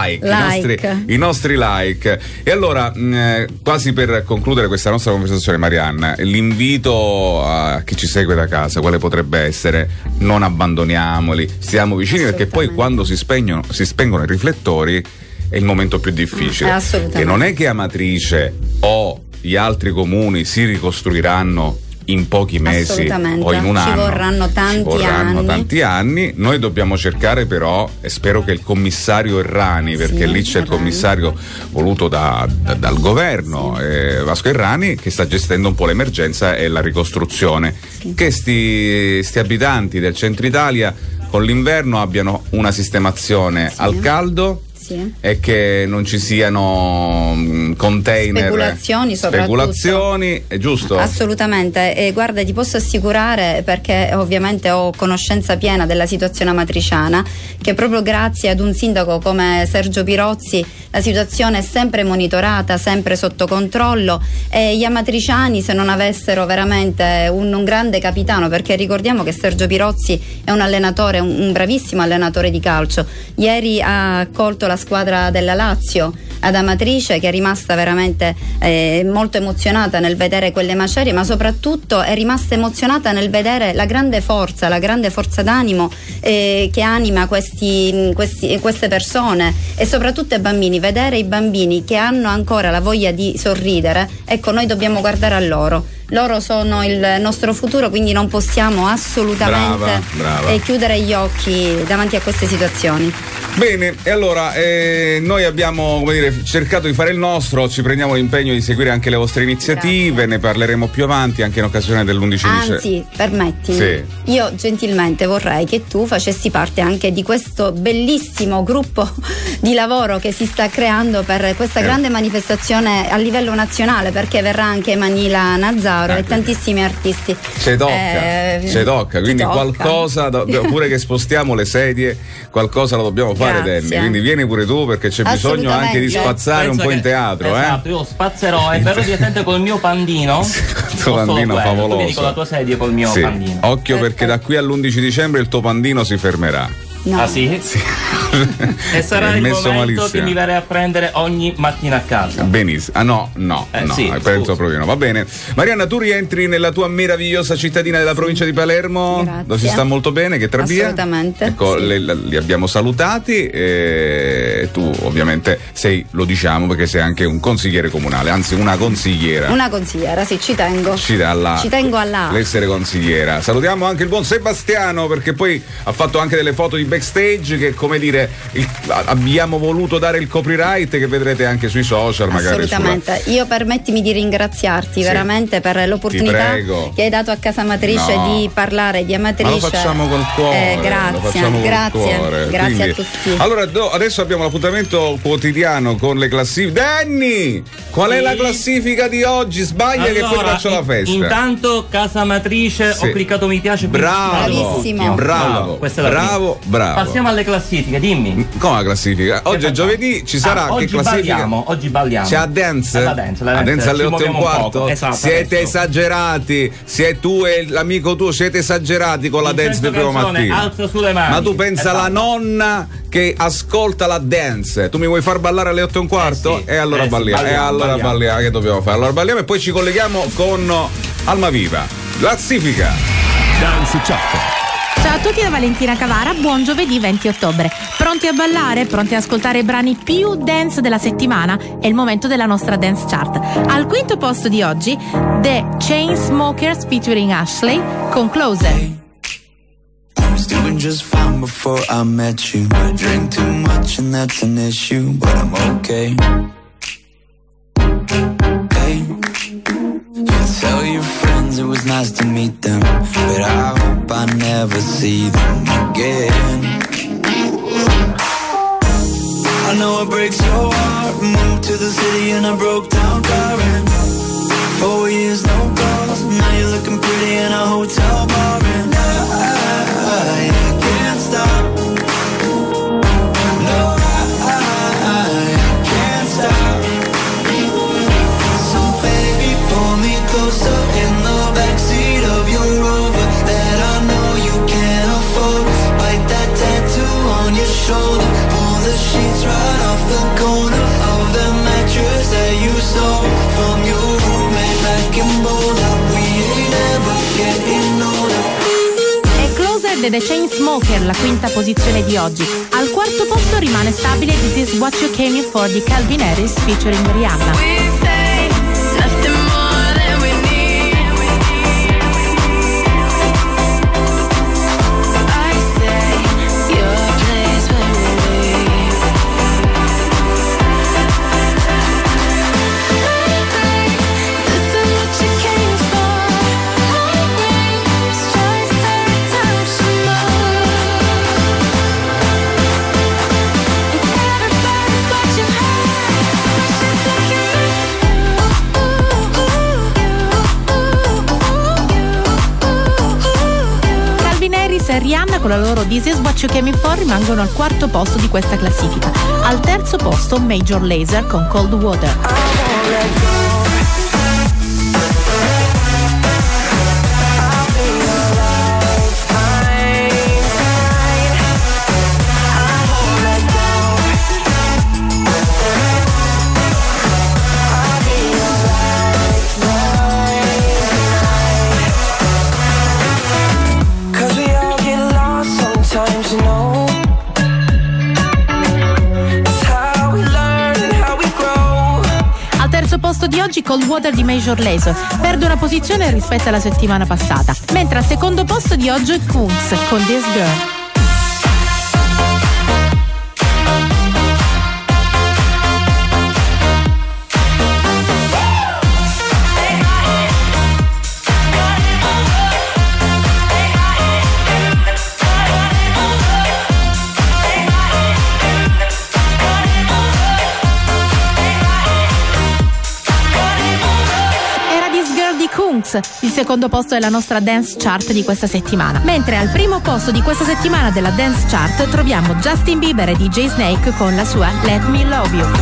i nostri like. E allora, quasi per concludere questa nostra conversazione, Marianna, l'invito a chi ci segue da casa, quale potrebbe essere? Non abbandoniamoli, stiamo vicini, perché poi quando si spengono i riflettori è il momento più difficile. E non è che Amatrice o gli altri comuni si ricostruiranno in pochi mesi o in un anno, ci vorranno tanti anni. Noi dobbiamo cercare però, e spero che il commissario Errani, perché lì c'è il commissario voluto dal governo, Vasco Errani, che sta gestendo un po' l'emergenza e la ricostruzione, che sti abitanti del centro Italia con l'inverno abbiano una sistemazione al caldo, e che non ci siano container, speculazioni, è giusto? Assolutamente, e guarda, ti posso assicurare, perché ovviamente ho conoscenza piena della situazione amatriciana, che proprio grazie ad un sindaco come Sergio Pirozzi la situazione è sempre monitorata, sempre sotto controllo, e gli amatriciani, se non avessero veramente un grande capitano, perché ricordiamo che Sergio Pirozzi è un allenatore, un bravissimo allenatore di calcio, ieri ha accolto la squadra della Lazio ad Amatrice, che è rimasta veramente molto emozionata nel vedere quelle macerie, ma soprattutto è rimasta emozionata nel vedere la grande forza d'animo che anima queste persone, e soprattutto i bambini, vedere i bambini che hanno ancora la voglia di sorridere. Ecco, noi dobbiamo guardare a loro sono il nostro futuro, quindi non possiamo assolutamente brava. Chiudere gli occhi davanti a queste situazioni. Bene, e allora noi abbiamo, cercato di fare il nostro, ci prendiamo l'impegno di seguire anche le vostre iniziative. Grazie. Ne parleremo più avanti anche in occasione dell'11 Anzi, permettimi, sì. Io gentilmente vorrei che tu facessi parte anche di questo bellissimo gruppo di lavoro che si sta creando per questa grande manifestazione a livello nazionale, perché verrà anche Manila Nazzaro e tantissimi artisti. Ci tocca, quindi qualcosa, pure che spostiamo le sedie, qualcosa lo dobbiamo fare, Danny, quindi vieni pure tu, perché c'è bisogno anche di spazzare un po' in teatro. Esatto, io spazzerò e verrò direttamente col mio pandino. Il tuo pandino favoloso. Tu vieni con la tua sedia col mio pandino. Occhio, perché da qui all'11 dicembre il tuo pandino si fermerà. No. Ah sì? E sarà il momento che mi verrei a prendere ogni mattina a casa. Benissimo. No, sì, penso proprio no. Va bene. Marianna, tu rientri nella tua meravigliosa cittadina della provincia di Palermo. Grazie. Dove si sta molto bene, che Trabia. Assolutamente. Ecco, li abbiamo salutati, e tu ovviamente lo diciamo perché sei anche un consigliere comunale, anzi una consigliera. Una consigliera, sì, ci tengo. Ci tengo l'essere consigliera. Salutiamo anche il buon Sebastiano, perché poi ha fatto anche delle foto di backstage che, abbiamo voluto dare il copyright, che vedrete anche sui social, magari. Assolutamente. Io permettimi di ringraziarti veramente per l'opportunità che hai dato a Casa Amatrice di parlare di Amatrice. Ma lo facciamo col cuore. Grazie a tutti. Allora, adesso abbiamo l'appuntamento quotidiano con le classifiche. Danny, qual è la classifica di oggi? Sbaglia, che poi faccio la festa. Intanto Casa Amatrice, ho cliccato mi piace. Bravissimo. Bravo. Passiamo alle classifiche, dimmi. Come la classifica? Oggi è giovedì, ci sarà che classifica? Oggi balliamo. C'è a dance? La dance alle 8:15. Esatto, siete esagerati. Tu e l'amico tuo siete esagerati con la dance del primo mattino. Alza sulle mani. Ma tu pensa alla nonna che ascolta la dance? Tu mi vuoi far ballare alle 8:15? E allora balliamo. Che dobbiamo fare? Allora balliamo e poi ci colleghiamo con Almaviva. Classifica. Dance Chat. Ciao a tutti da Valentina Cavara, buon giovedì 20 ottobre. Pronti a ballare? Pronti ad ascoltare i brani più dance della settimana? È il momento della nostra dance chart. Al quinto posto di oggi, The Chainsmokers featuring Ashley con Closer. I was doing just fine before I met you. I drink too much and that's an issue, but I'm okay. Hey, you tell your friends it was nice to meet them, but I hope I never see them again. I know it breaks your heart. Moved to the city and I broke down crying. 4 years no calls, now you're looking pretty in a hotel bar, and I can't stop. No, I can't stop. So baby, pull me closer in the backseat of your Rover that I know you can't afford. Bite that tattoo on your shoulder. Pull the sheets right off the corner of the mattress that you stole from your roommate back in Boulder. We ain't ever getting older. E Closer The Chainsmokers, la quinta posizione di oggi. Al quarto posto rimane stabile This Is What You Came In For di Calvin Harris featuring Rihanna. Everybody's watching her. She's looking Rihanna con la loro This Is What You Came In For rimangono al quarto posto di questa classifica. Al terzo posto Major Lazer con Cold Water. Posto di oggi Cold Water di Major Lazer perde una posizione rispetto alla settimana passata, mentre al secondo posto di oggi è Kungs con This Girl. Il secondo posto è la nostra dance chart di questa settimana, mentre al primo posto di questa settimana della dance chart troviamo Justin Bieber e DJ Snake con la sua Let Me Love You.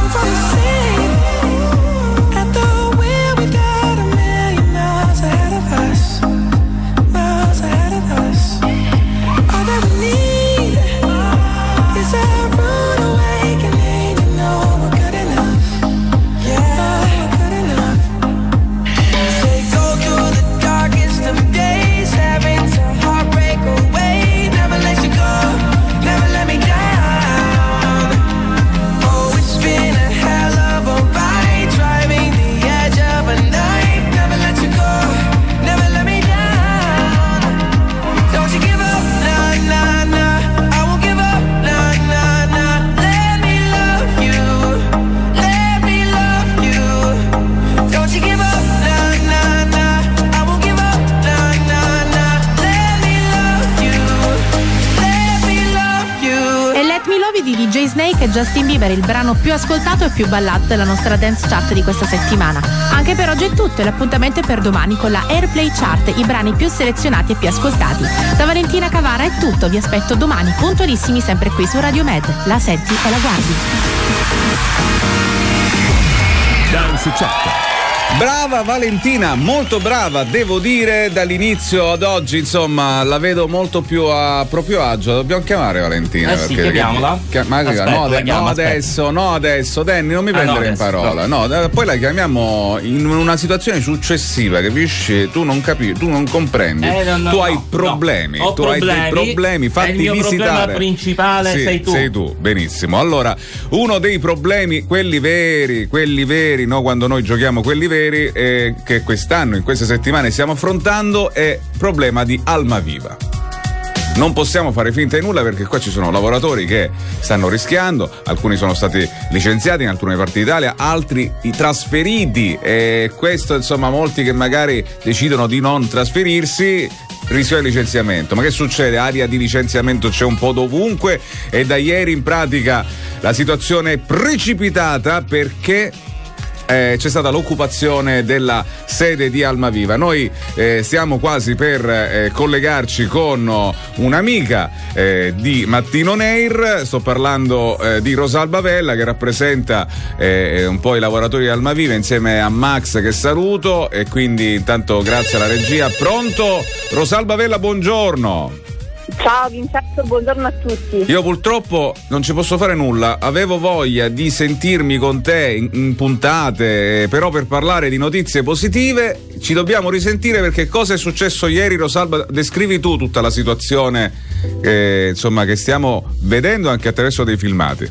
DJ Snake e Justin Bieber, il brano più ascoltato e più ballato della nostra dance chart di questa settimana. Anche per oggi è tutto e l'appuntamento è per domani con la Airplay Chart, i brani più selezionati e più ascoltati. Da Valentina Cavara è tutto, vi aspetto domani puntualissimi sempre qui su Radio Med. La senti e la guardi. Dance Chart. Brava Valentina, molto brava, devo dire, dall'inizio ad oggi, insomma, la vedo molto più a proprio agio. Dobbiamo chiamare Valentina. Sì, chiamiamola. No, adesso, Danny, non mi prendere in parola. No, poi la chiamiamo in una situazione successiva, capisci? Tu non comprendi. Tu hai problemi. Ho problemi, fatti visitare. Il problema principale sei tu. Sei tu, benissimo. Allora, uno dei problemi, quelli veri, no, quando noi giochiamo quelli veri, che quest'anno, in queste settimane stiamo affrontando, è il problema di Almaviva. Non possiamo fare finta di nulla perché qua ci sono lavoratori che stanno rischiando, alcuni sono stati licenziati in alcune parti d'Italia, altri trasferiti, e questo, insomma, molti che magari decidono di non trasferirsi rischia il licenziamento. Ma che succede? Aria di licenziamento c'è un po' dovunque e da ieri in pratica la situazione è precipitata perché c'è stata l'occupazione della sede di Almaviva. Noi stiamo quasi per collegarci con un'amica di Mattino Neir, sto parlando di Rosalba Vella, che rappresenta un po' i lavoratori di Almaviva insieme a Max, che saluto, e quindi intanto grazie alla regia. Pronto? Rosalba Vella, buongiorno. Ciao Vincenzo, buongiorno a tutti. Io purtroppo non ci posso fare nulla, avevo voglia di sentirmi con te in puntate, però per parlare di notizie positive ci dobbiamo risentire, perché cosa è successo ieri, Rosalba? Descrivi tu tutta la situazione insomma, che stiamo vedendo anche attraverso dei filmati.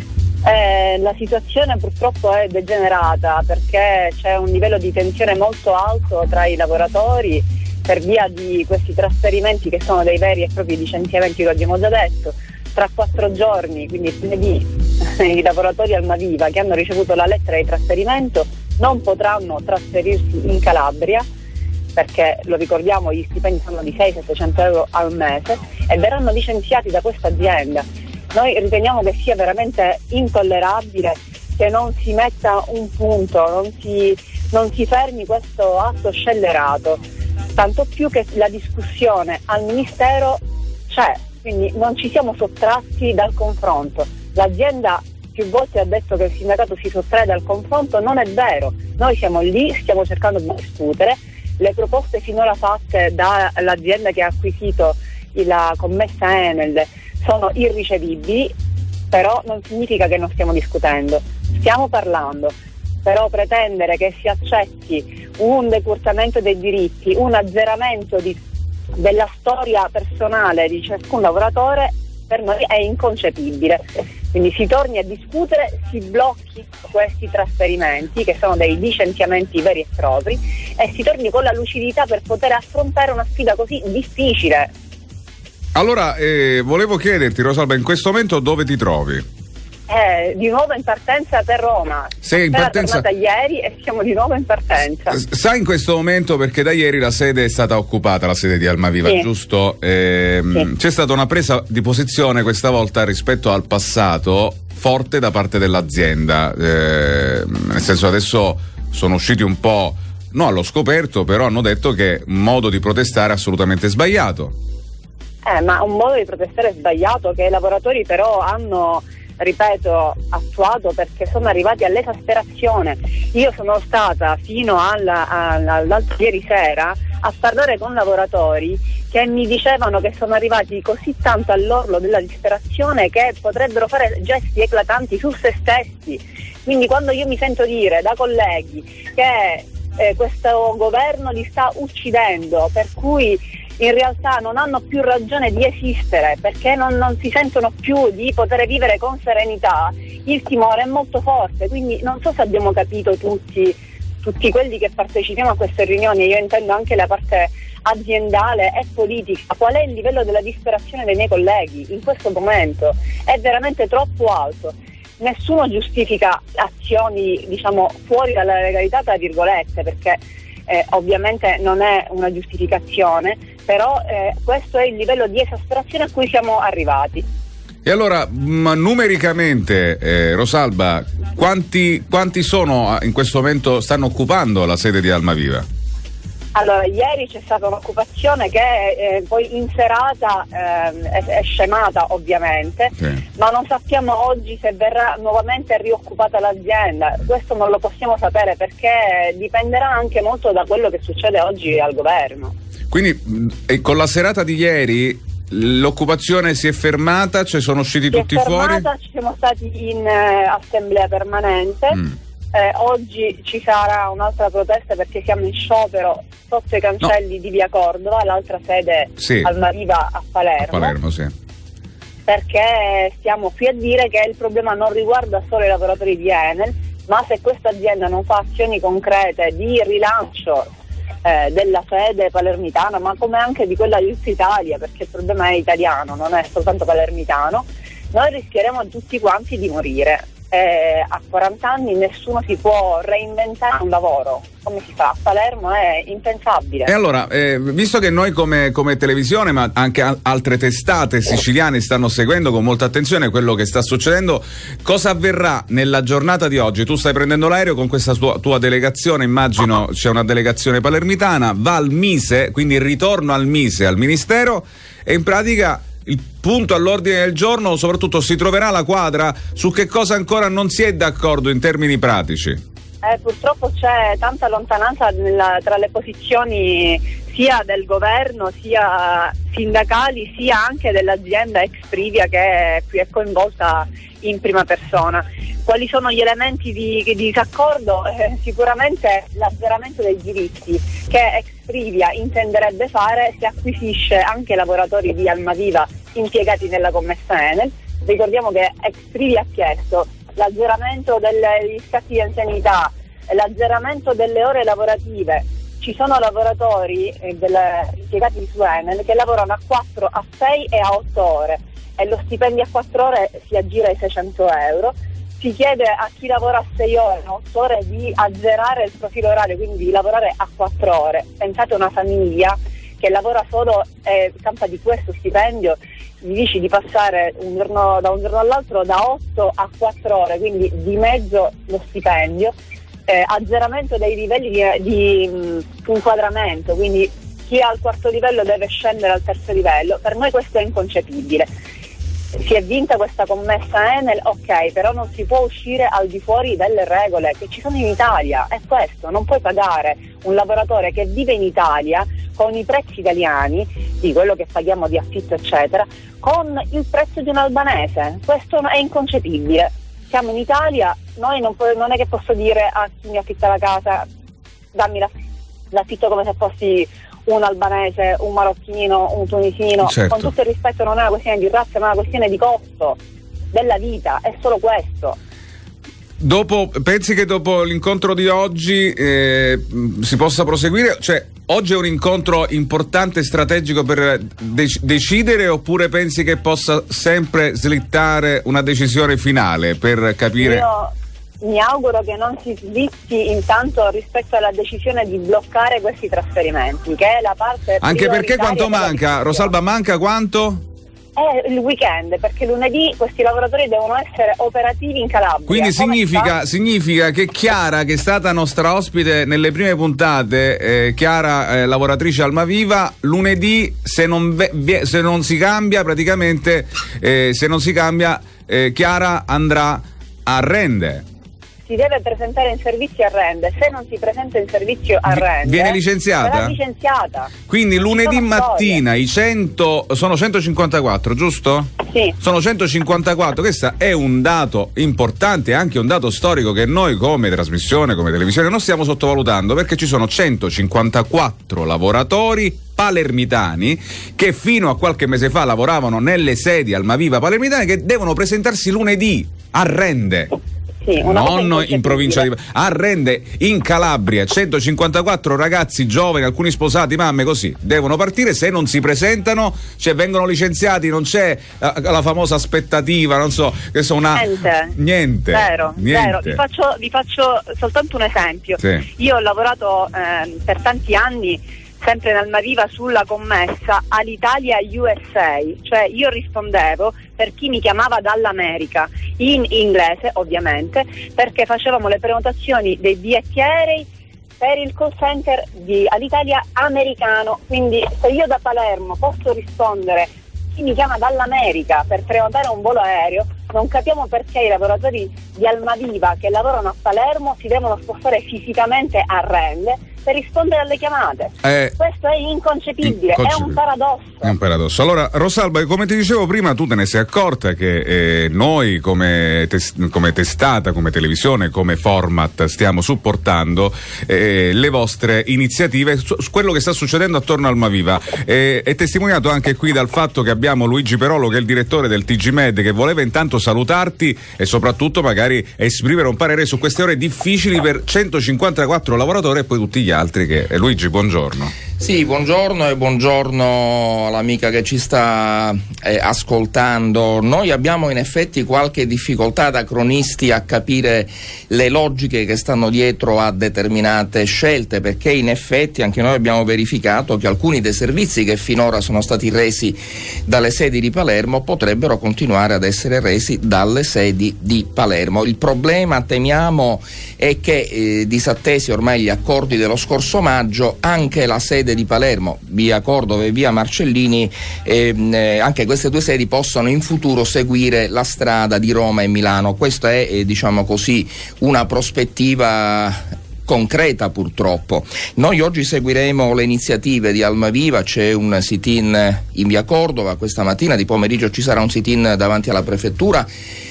La situazione purtroppo è degenerata perché c'è un livello di tensione molto alto tra i lavoratori per via di questi trasferimenti che sono dei veri e propri licenziamenti, lo abbiamo già detto. Tra 4 giorni, quindi lunedì, i lavoratori Almaviva che hanno ricevuto la lettera di trasferimento non potranno trasferirsi in Calabria, perché, lo ricordiamo, gli stipendi sono di 600-700 euro al mese, e verranno licenziati da questa azienda. Noi riteniamo che sia veramente intollerabile che non si metta un punto, non si fermi questo atto scellerato, tanto più che la discussione al Ministero c'è, quindi non ci siamo sottratti dal confronto. L'azienda più volte ha detto che il sindacato si sottrae dal confronto, non è vero. Noi siamo lì, stiamo cercando di discutere. Le proposte finora fatte dall'azienda che ha acquisito la commessa Enel sono irricevibili, però non significa che non stiamo discutendo, stiamo parlando. Però pretendere che si accetti un decurtamento dei diritti, un azzeramento della storia personale di ciascun lavoratore, per noi è inconcepibile. Quindi si torni a discutere, si blocchi questi trasferimenti che sono dei licenziamenti veri e propri, e si torni con la lucidità per poter affrontare una sfida così difficile. Allora, volevo chiederti, Rosalba, in questo momento dove ti trovi? Di nuovo in partenza per Roma. Sei in partenza tornata ieri e siamo di nuovo in partenza. Sai in questo momento, perché da ieri la sede è stata occupata, la sede di Almaviva, sì, giusto? Sì. C'è stata una presa di posizione questa volta rispetto al passato forte da parte dell'azienda, nel senso adesso sono usciti un po', no, allo scoperto, però hanno detto che è un modo di protestare assolutamente sbagliato. Ma un modo di protestare sbagliato che i lavoratori però hanno, ripeto, attuato, perché sono arrivati all'esasperazione. Io sono stata fino all'altro ieri sera a parlare con lavoratori che mi dicevano che sono arrivati così tanto all'orlo della disperazione che potrebbero fare gesti eclatanti su se stessi. Quindi quando io mi sento dire da colleghi che questo governo li sta uccidendo, per cui in realtà non hanno più ragione di esistere perché non si sentono più di poter vivere con serenità, il timore è molto forte. Quindi non so se abbiamo capito tutti quelli che partecipiamo a queste riunioni, io intendo anche la parte aziendale e politica, qual è il livello della disperazione dei miei colleghi in questo momento. È veramente troppo alto. Nessuno giustifica azioni, diciamo, fuori dalla legalità, tra virgolette, perché ovviamente non è una giustificazione, però questo è il livello di esasperazione a cui siamo arrivati. E allora, numericamente, Rosalba, quanti sono in questo momento, stanno occupando la sede di Almaviva? Allora, ieri c'è stata un'occupazione che poi in serata è scemata ovviamente, sì, ma non sappiamo oggi se verrà nuovamente rioccupata l'azienda. Questo non lo possiamo sapere perché dipenderà anche molto da quello che succede oggi al governo. Quindi con la serata di ieri l'occupazione si è fermata, cioè sono usciti tutti fuori? Ci siamo stati in assemblea permanente. Oggi ci sarà un'altra protesta perché siamo in sciopero sotto i cancelli di Via Cordova, l'altra sede, sì, Almaviva a Palermo. A Palermo, sì. Perché stiamo qui a dire che il problema non riguarda solo i lavoratori di Enel, ma se questa azienda non fa azioni concrete di rilancio della sede palermitana, ma come anche di quella di tutta Italia, perché il problema è italiano, non è soltanto palermitano, noi rischieremo tutti quanti di morire. A 40 anni nessuno si può reinventare un lavoro. Come si fa? A Palermo è impensabile. E allora, visto che noi come televisione, ma anche altre testate siciliane stanno seguendo con molta attenzione quello che sta succedendo, cosa avverrà nella giornata di oggi? Tu stai prendendo l'aereo con questa tua delegazione, immagino c'è una delegazione palermitana, va al Mise, quindi il ritorno al Mise, al Ministero, e in pratica il punto all'ordine del giorno, soprattutto si troverà la quadra su che cosa ancora non si è d'accordo in termini pratici. Purtroppo c'è tanta lontananza tra le posizioni sia del governo, sia sindacali, sia anche dell'azienda ex Privia che qui è coinvolta in prima persona. Quali sono gli elementi di disaccordo? Sicuramente l'azzeramento dei diritti che ex Privia intenderebbe fare se acquisisce anche lavoratori di Almaviva impiegati nella commessa Enel. Ricordiamo che ex Privia ha chiesto l'azzeramento degli scatti di anzianità, l'azzeramento delle ore lavorative. Ci sono lavoratori impiegati su Enel che lavorano a 4, a 6 e a 8 ore e lo stipendio a 4 ore si aggira ai 600 euro. Si chiede a chi lavora a 6 ore, 8 ore di azzerare il profilo orario, quindi di lavorare a 4 ore. Pensate a una famiglia che lavora solo e campa di questo stipendio, gli dici di passare da un giorno all'altro da 8 a 4 ore, quindi di mezzo lo stipendio, azzeramento dei livelli di inquadramento, quindi chi è al quarto livello deve scendere al terzo livello. Per noi questo è inconcepibile. Si è vinta questa commessa Enel, ok, però non si può uscire al di fuori delle regole che ci sono in Italia, è questo. Non puoi pagare un lavoratore che vive in Italia con i prezzi italiani, di quello che paghiamo di affitto eccetera, con il prezzo di un albanese. Questo è inconcepibile. Siamo in Italia, noi non è che posso dire a chi mi affitta la casa dammi l'affitto come se fossi un albanese, un marocchino, un tunisino. Certo. Con tutto il rispetto, non è una questione di razza, ma è una questione di costo della vita, è solo questo. Pensi che dopo l'incontro di oggi si possa proseguire? Cioè, oggi è un incontro importante, strategico per decidere, oppure pensi che possa sempre slittare una decisione finale per capire? Io mi auguro che non si slitti intanto rispetto alla decisione di bloccare questi trasferimenti, che è la parte anche perché quanto manca? Rosalba, manca quanto? È il weekend, perché lunedì questi lavoratori devono essere operativi in Calabria. Quindi significa che Chiara, che è stata nostra ospite nelle prime puntate, Chiara lavoratrice Almaviva, lunedì se non si cambia praticamente, Chiara andrà a Rende. Si deve presentare in servizio a Rende, se non si presenta in servizio a Rende viene licenziata? Sarà licenziata. Quindi lunedì mattina sono 154, giusto? Sì. Sono 154, questo è un dato importante, anche un dato storico che noi come trasmissione, come televisione non stiamo sottovalutando, perché ci sono 154 lavoratori palermitani che fino a qualche mese fa lavoravano nelle sedi Almaviva palermitane, che devono presentarsi lunedì a Rende. Sì, non in provincia di Rende, in Calabria. 154 ragazzi giovani, alcuni sposati, mamme, così devono partire. Se non si presentano, vengono licenziati, non c'è la famosa aspettativa, non so, che niente. Vero. Vi faccio soltanto un esempio. Sì. Io ho lavorato per tanti anni sempre in Almaviva sulla commessa all'Italia USA, cioè io rispondevo per chi mi chiamava dall'America, in inglese ovviamente, perché facevamo le prenotazioni dei biglietti aerei per il call center di Alitalia americano. Quindi se io da Palermo posso rispondere chi mi chiama dall'America per prenotare un volo aereo, non capiamo perché i lavoratori di Almaviva che lavorano a Palermo si devono spostare fisicamente a Rende per rispondere alle chiamate. Questo è inconcepibile, è un paradosso. È un paradosso. Allora, Rosalba, come ti dicevo prima, tu te ne sei accorta che noi come testata, come televisione, come format stiamo supportando le vostre iniziative su quello che sta succedendo attorno al Almaviva. È testimoniato anche qui dal fatto che abbiamo Luigi Perolo, che è il direttore del TG Med, che voleva intanto salutarti e soprattutto magari esprimere un parere su queste ore difficili per 154 lavoratori e poi tutti gli altri. Luigi, buongiorno. Sì, buongiorno e buongiorno all'amica che ci sta ascoltando. Noi abbiamo in effetti qualche difficoltà da cronisti a capire le logiche che stanno dietro a determinate scelte, perché in effetti anche noi abbiamo verificato che alcuni dei servizi che finora sono stati resi dalle sedi di Palermo potrebbero continuare ad essere resi dalle sedi di Palermo. Il problema, temiamo, è che disattesi ormai gli accordi dello scorso maggio, anche la sede di Palermo, via Cordova e via Marcellini, anche queste due sedi possono in futuro seguire la strada di Roma e Milano. Questa è diciamo così una prospettiva concreta, purtroppo. Noi oggi seguiremo le iniziative di Almaviva, c'è un sit-in in via Cordova, questa mattina di pomeriggio ci sarà un sit-in davanti alla prefettura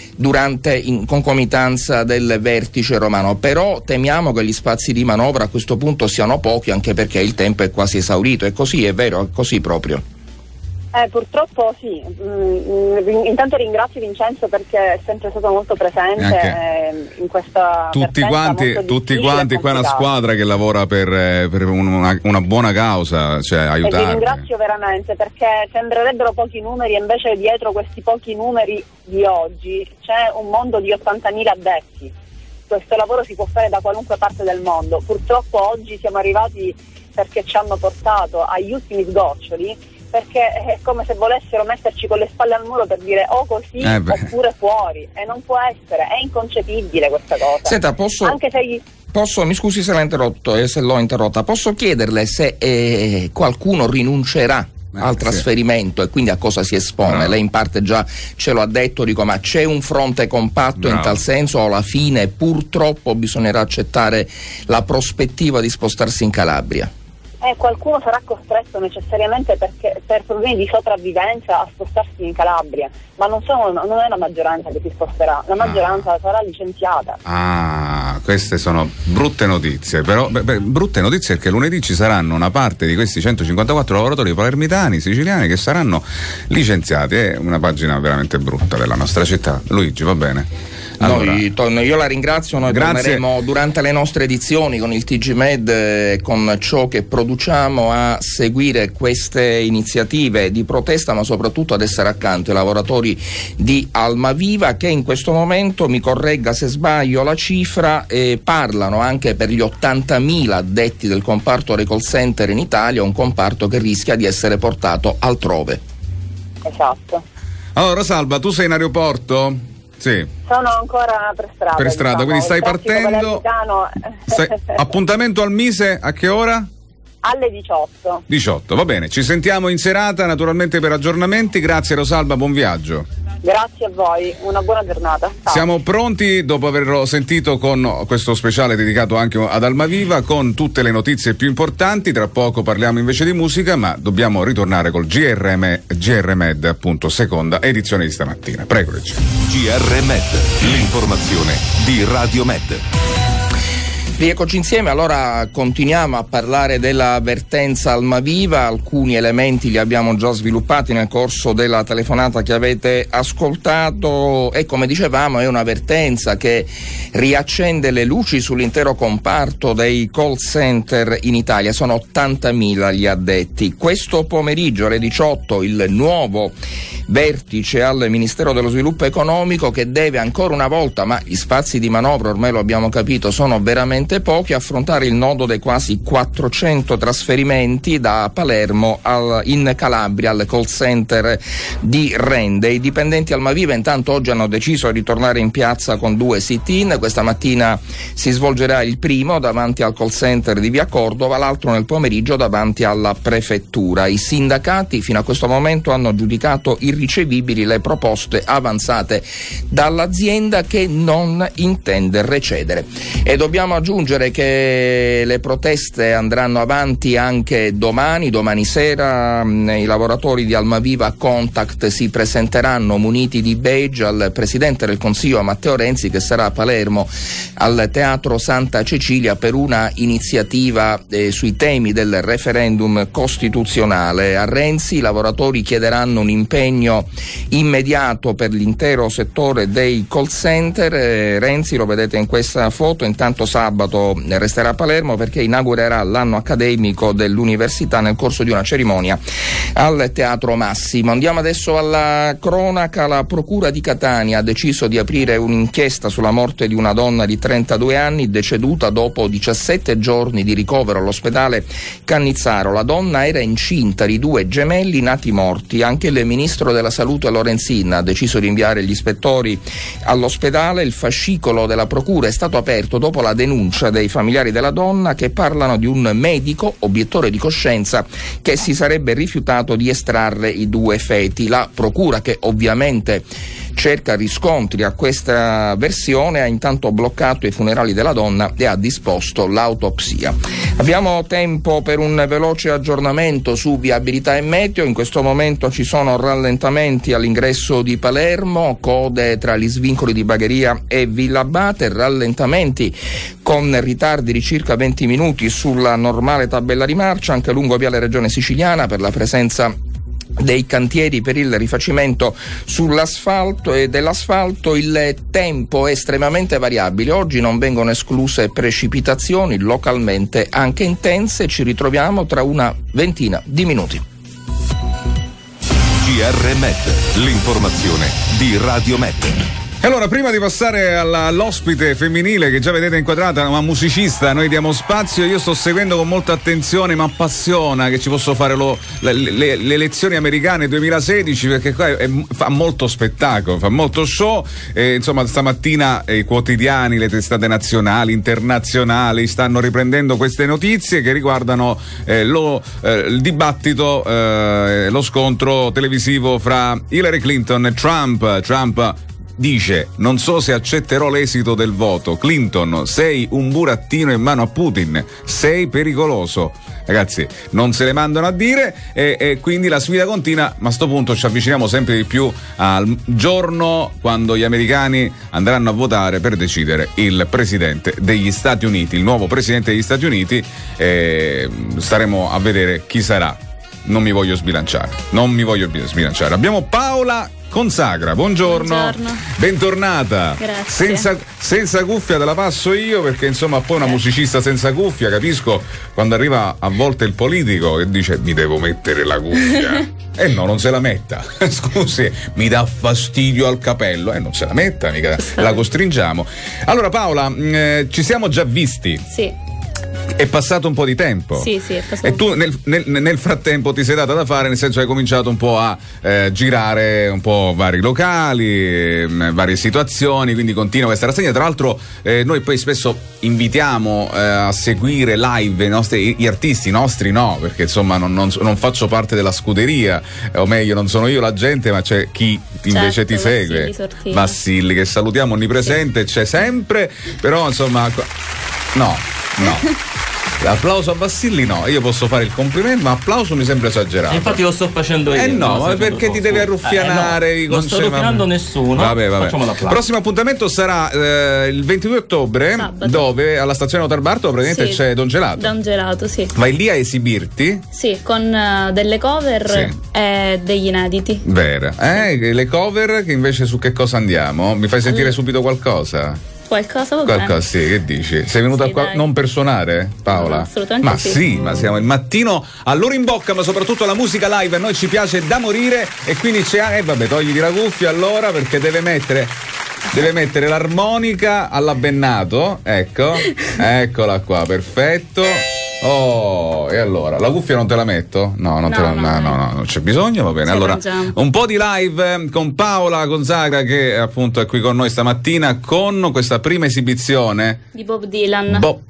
in concomitanza del vertice romano, però temiamo che gli spazi di manovra a questo punto siano pochi, anche perché il tempo è quasi esaurito. È così, è vero, è così proprio. Purtroppo sì. Intanto ringrazio Vincenzo perché è sempre stato molto presente in questa tutti quanti qua è una squadra che lavora per una buona causa, cioè aiutare. E vi ringrazio veramente, perché sembrerebbero pochi numeri e invece dietro questi pochi numeri di oggi c'è un mondo di 80.000 addetti. Questo lavoro si può fare da qualunque parte del mondo. Purtroppo oggi siamo arrivati perché ci hanno portato agli ultimi sgoccioli, perché è come se volessero metterci con le spalle al muro per dire o così oppure fuori, e non può essere, è inconcepibile questa cosa. Senta, posso... Anche se mi scusi se l'ho interrotta, posso chiederle se qualcuno rinuncerà al trasferimento e quindi a cosa si espone? Lei in parte già ce lo ha detto, dico, ma c'è un fronte compatto in tal senso o alla fine purtroppo bisognerà accettare la prospettiva di spostarsi in Calabria? Qualcuno sarà costretto necessariamente per problemi di sopravvivenza a spostarsi in Calabria, ma non è la maggioranza che si sposterà, la maggioranza sarà licenziata. Queste sono brutte notizie, però brutte notizie perché lunedì ci saranno una parte di questi 154 lavoratori palermitani, siciliani, che saranno licenziati. È una pagina veramente brutta della nostra città. Luigi, va bene? Allora, io la ringrazio, noi torneremo durante le nostre edizioni con il TG Med, con ciò che produciamo, a seguire queste iniziative di protesta, ma soprattutto ad essere accanto ai lavoratori di Almaviva, che in questo momento, mi corregga se sbaglio la cifra, parlano anche per gli 80.000 addetti del comparto dei call center in Italia, un comparto che rischia di essere portato altrove. Esatto. Allora Rosalba, tu sei in aeroporto? Sì. Sono ancora per strada. Diciamo. Quindi stai partendo. Appuntamento al Mise a che ora? Alle 18, va bene, ci sentiamo in serata naturalmente per aggiornamenti. Grazie Rosalba, buon viaggio. Grazie a voi, una buona giornata. Ciao. Siamo pronti, dopo averlo sentito, con questo speciale dedicato anche ad Almaviva, con tutte le notizie più importanti. Tra poco parliamo invece di musica, ma dobbiamo ritornare col GR Med, appunto, seconda edizione di stamattina. Prego, Reggio. GR Med, l'informazione di Radio Med. Rieccoci insieme, allora continuiamo a parlare dell'avvertenza Almaviva, alcuni elementi li abbiamo già sviluppati nel corso della telefonata che avete ascoltato e, come dicevamo, è un'avvertenza che riaccende le luci sull'intero comparto dei call center in Italia. Sono 80.000 gli addetti. Questo pomeriggio alle 18 il nuovo vertice al Ministero dello Sviluppo Economico, che deve ancora una volta, ma gli spazi di manovra ormai lo abbiamo capito sono veramente pochi, affrontare il nodo dei quasi 400 trasferimenti da Palermo in Calabria al call center di Rende. I dipendenti Almaviva intanto oggi hanno deciso di tornare in piazza con 2 sit-in. Questa mattina si svolgerà il primo davanti al call center di Via Cordova, l'altro nel pomeriggio davanti alla prefettura. I sindacati fino a questo momento hanno giudicato irricevibili le proposte avanzate dall'azienda, che non intende recedere. E dobbiamo aggiungere che le proteste andranno avanti anche domani sera. I lavoratori di Almaviva Contact si presenteranno muniti di badge al Presidente del Consiglio Matteo Renzi, che sarà a Palermo al Teatro Santa Cecilia per una iniziativa sui temi del referendum costituzionale. A Renzi i lavoratori chiederanno un impegno immediato per l'intero settore dei call center. Renzi, lo vedete in questa foto, intanto sabato resterà a Palermo perché inaugurerà l'anno accademico dell'università nel corso di una cerimonia al Teatro Massimo. Andiamo adesso alla cronaca. La Procura di Catania ha deciso di aprire un'inchiesta sulla morte di una donna di 32 anni deceduta dopo 17 giorni di ricovero all'ospedale Cannizzaro. La donna era incinta di 2 gemelli nati morti. Anche il ministro della Salute Lorenzin ha deciso di inviare gli ispettori all'ospedale. Il fascicolo della Procura è stato aperto dopo la denuncia dei familiari della donna, che parlano di un medico obiettore di coscienza che si sarebbe rifiutato di estrarre i 2 feti. La Procura, che ovviamente cerca riscontri a questa versione, ha intanto bloccato i funerali della donna e ha disposto l'autopsia. Abbiamo tempo per un veloce aggiornamento su viabilità e meteo. In questo momento ci sono rallentamenti all'ingresso di Palermo, code tra gli svincoli di Bagheria e Villa Abate, rallentamenti con ritardi di circa 20 minuti sulla normale tabella di marcia anche lungo Viale Regione Siciliana per la presenza dei cantieri per il rifacimento sull'asfalto e dell'asfalto. Il tempo è estremamente variabile. Oggi non vengono escluse precipitazioni, localmente anche intense. Ci ritroviamo tra una ventina di minuti. GR Med, l'informazione di Radio Med. Allora, prima di passare all'ospite femminile che già vedete inquadrata, una musicista, noi diamo spazio. Io sto seguendo con molta attenzione, mi appassiona che ci posso fare le elezioni americane 2016, perché qua fa molto spettacolo, fa molto show. Insomma, stamattina i quotidiani, le testate nazionali, internazionali stanno riprendendo queste notizie che riguardano il dibattito, lo scontro televisivo fra Hillary Clinton e Trump. Trump dice: non so se accetterò l'esito del voto. Clinton: sei un burattino in mano a Putin, sei pericoloso. Ragazzi, non se le mandano a dire e quindi la sfida continua, ma a sto punto ci avviciniamo sempre di più al giorno quando gli americani andranno a votare per decidere il presidente degli Stati Uniti, il nuovo presidente degli Stati Uniti. Staremo a vedere chi sarà. Non mi voglio sbilanciare. Abbiamo Paola Consagra, buongiorno. Bentornata. Grazie. Senza cuffia te la passo io, perché insomma poi una musicista senza cuffia, capisco quando arriva a volte il politico che dice mi devo mettere la cuffia. No, non se la metta. Scusi, mi dà fastidio al capello. Non se la metta, mica la costringiamo. Allora Paola, ci siamo già visti. Sì. È passato un po' di tempo. Sì, è passato. E tu nel frattempo ti sei data da fare, nel senso che hai cominciato un po' a girare un po' vari locali, varie situazioni, quindi continua questa rassegna. Tra l'altro noi poi spesso invitiamo a seguire live gli artisti nostri, no, perché insomma non faccio parte della scuderia, o meglio non sono io la gente, ma c'è chi invece ti segue. Vassilli, che salutiamo, onnipresente, c'è sempre, però insomma no. L'applauso a Vassilli no, io posso fare il complimento, ma applauso mi sembra esagerato. Infatti lo sto facendo io. No, ma perché ti devi arruffianare? Non sto arruffiando nessuno. Vabbè. Facciamo l'applauso. Prossimo appuntamento sarà il 22 ottobre, sabato, dove alla stazione Otarbarto praticamente c'è Don Gelato. Don Gelato, sì. Vai lì a esibirti? Sì, con delle cover e degli inediti. Vero. Le cover che invece su che cosa andiamo? Mi fai sentire subito qualcosa? Qualcosa, sì, che dici? Sei venuta qua dai. non per suonare, Paola? No, assolutamente sì. Ma siamo il mattino all'ora in bocca, ma soprattutto la musica live a noi ci piace da morire, e quindi c'è togliti la cuffia allora, perché deve mettere l'armonica all'abbennato, eccola qua, perfetto. E allora la cuffia non te la metto? No, non c'è bisogno, va bene. Allora un po' di live con Paola Consagra, che appunto è qui con noi stamattina con questa prima esibizione di Bob Dylan. Andiamo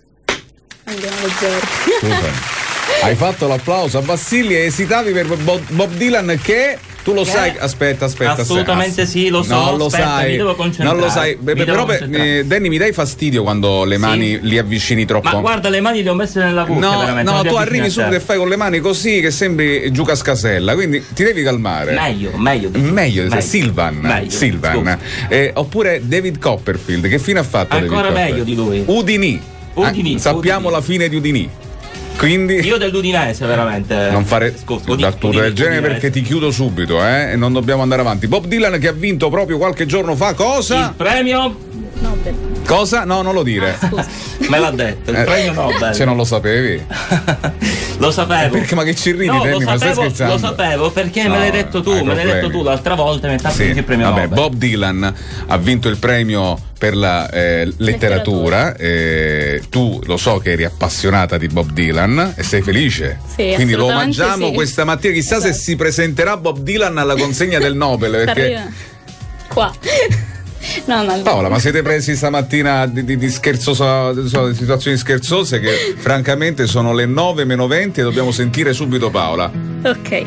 leggeri. Scusami, hai fatto l'applauso a Vassilli e esitavi per Bob Dylan, che tu lo sai. Aspetta. Assolutamente sì, lo so. Non lo sai. Mi devo concentrare. Non lo sai. Però Danny, mi dai fastidio quando le mani li avvicini troppo. Ma guarda, le mani le ho messe nella cuffia. No, tu arrivi subito e fai con le mani così che sembri Giù Cascasella, quindi ti devi calmare. Meglio. Silvan. Oppure David Copperfield, che fine ha fatto? Ancora meglio di lui. Udinì. Sappiamo la fine di Udinì. Quindi io dell'Udinese veramente non fare battute del genere, perché ti chiudo subito e non dobbiamo andare avanti. Bob Dylan, che ha vinto proprio qualche giorno fa il premio Nobel. Cosa? No, non lo dire. Me l'ha detto, il premio Nobel. Se non lo sapevi. Lo sapevo. Perché, ma che ci ridi? No, ma stai scherzando? Lo sapevo perché me l'hai detto tu, l'altra volta mi hai fatto il premio Nobel. Bob Dylan ha vinto il premio per la letteratura. Tu lo so che eri appassionata di Bob Dylan e sei felice. Sì, quindi lo mangiamo questa mattina. Chissà se si presenterà Bob Dylan alla consegna del Nobel, perché qua. No. Paola, ma siete presi stamattina di scherzosa, situazioni scherzose che francamente sono le 9:20 e dobbiamo sentire subito Paola. Ok.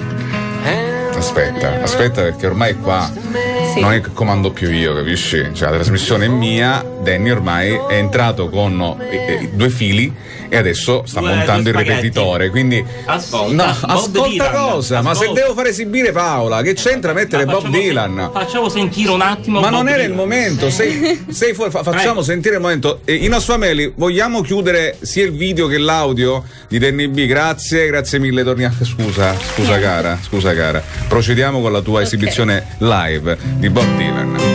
Aspetta, perché ormai qua non è che comando più io, capisci? Cioè la trasmissione è mia, Danny ormai è entrato con due fili e adesso sta montando il ripetitore, quindi ascolta cosa? Ma se devo far esibire Paola, che c'entra mettere Bob Dylan? Facciamo sentire un attimo. Ma non era il momento, facciamo sentire il momento. I nostri famigli, vogliamo chiudere sia il video che l'audio di Danny B? Grazie mille, scusa cara. Procediamo con la tua esibizione live di Bob Dylan.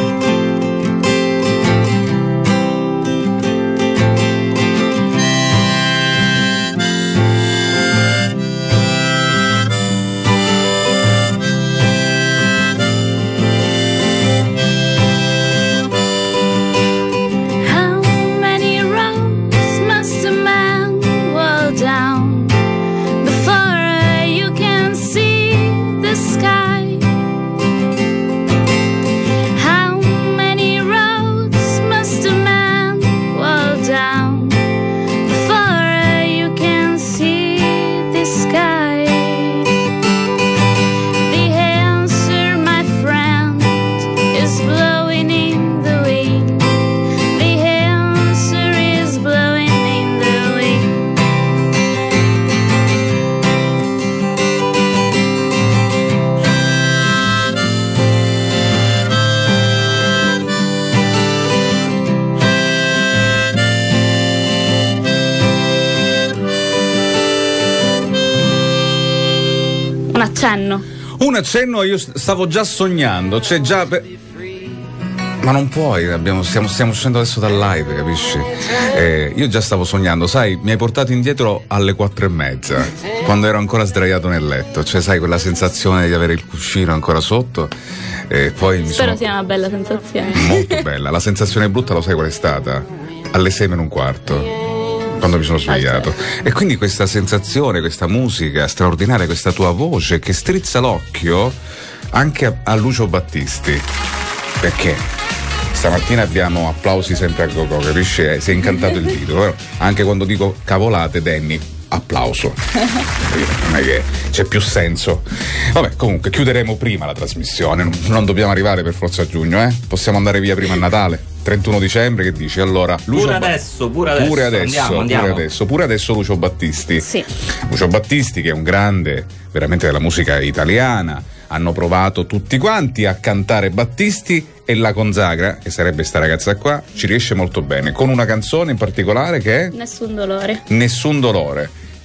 accenno. Un accenno, io stavo già sognando, c'è già... Ma non puoi, stiamo uscendo adesso dal live, capisci? Io già stavo sognando, sai, mi hai portato indietro alle 4:30, quando ero ancora sdraiato nel letto, cioè sai quella sensazione di avere il cuscino ancora sotto, e poi Spero sia una bella sensazione. Molto bella, la sensazione brutta lo sai qual è stata? Alle 6:15. Quando mi sono svegliato. E quindi questa sensazione, questa musica straordinaria, questa tua voce che strizza l'occhio anche a Lucio Battisti. Perché? Stamattina abbiamo applausi sempre a go-go, capisci? Si è incantato il dito, però anche quando dico cavolate, Danny, applauso. Non è che c'è più senso. Vabbè, comunque chiuderemo prima la trasmissione, non dobbiamo arrivare per forza a giugno, eh? Possiamo andare via prima a Natale. 31 dicembre, che dici? Allora, Pure adesso. Pure adesso Lucio Battisti. Sì. Lucio Battisti, che è un grande veramente della musica italiana. Hanno provato tutti quanti a cantare Battisti e la consagra, che sarebbe sta ragazza qua, ci riesce molto bene, con una canzone in particolare che è Nessun dolore. Nessun dolore.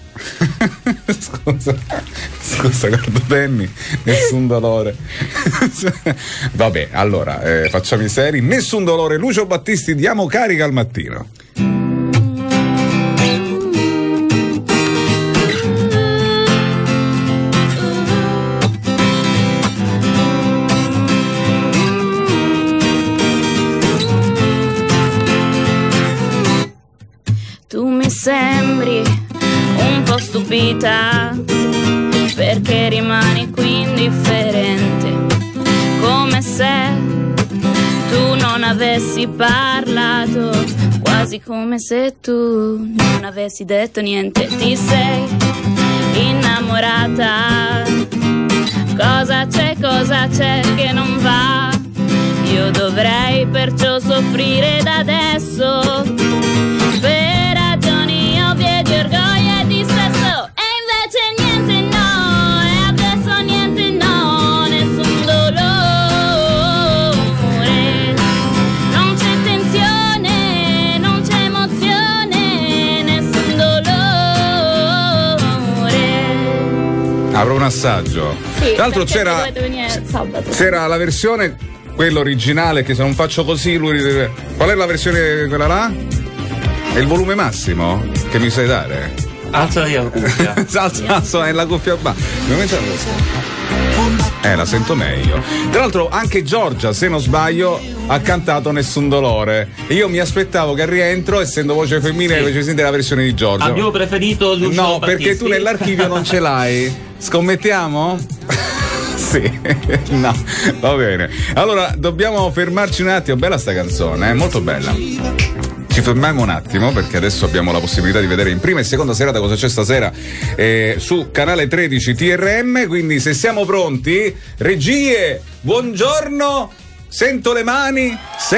Scusa, guarda Danny, nessun dolore. Vabbè, allora, facciamo i seri. Nessun dolore, Lucio Battisti, diamo carica al mattino. Tu mi sembri un po' stupita perché rimani qui indifferente, come se tu non avessi parlato, quasi come se tu non avessi detto niente. Ti sei innamorata, cosa c'è che non va? Io dovrei perciò soffrire da adesso per ragioni ovvie di orgoglio e di sesso, e invece niente, no, e adesso niente, no, nessun dolore, non c'è tensione, non c'è emozione, nessun dolore. Apro un assaggio. Sì, tra l'altro c'era la versione, quella originale, che se non faccio così lui... Qual è la versione, quella là? È il volume massimo che mi sai dare? Alza la cuffia. Alza la cuffia. La sento meglio. Tra l'altro anche Giorgia, se non sbaglio, ha cantato Nessun dolore. E io mi aspettavo che al rientro, essendo voce femminile, invece sentire la versione di Giorgia. Abbiamo preferito Lucio No, Battisti. perché tu nell'archivio non ce l'hai. Scommettiamo? Sì, no, va bene. Allora, dobbiamo fermarci un attimo. Bella sta canzone, molto bella. Ci fermiamo un attimo perché adesso abbiamo la possibilità di vedere in prima e seconda serata cosa c'è stasera su canale 13 TRM, quindi se siamo pronti, regie, buongiorno, sento le mani.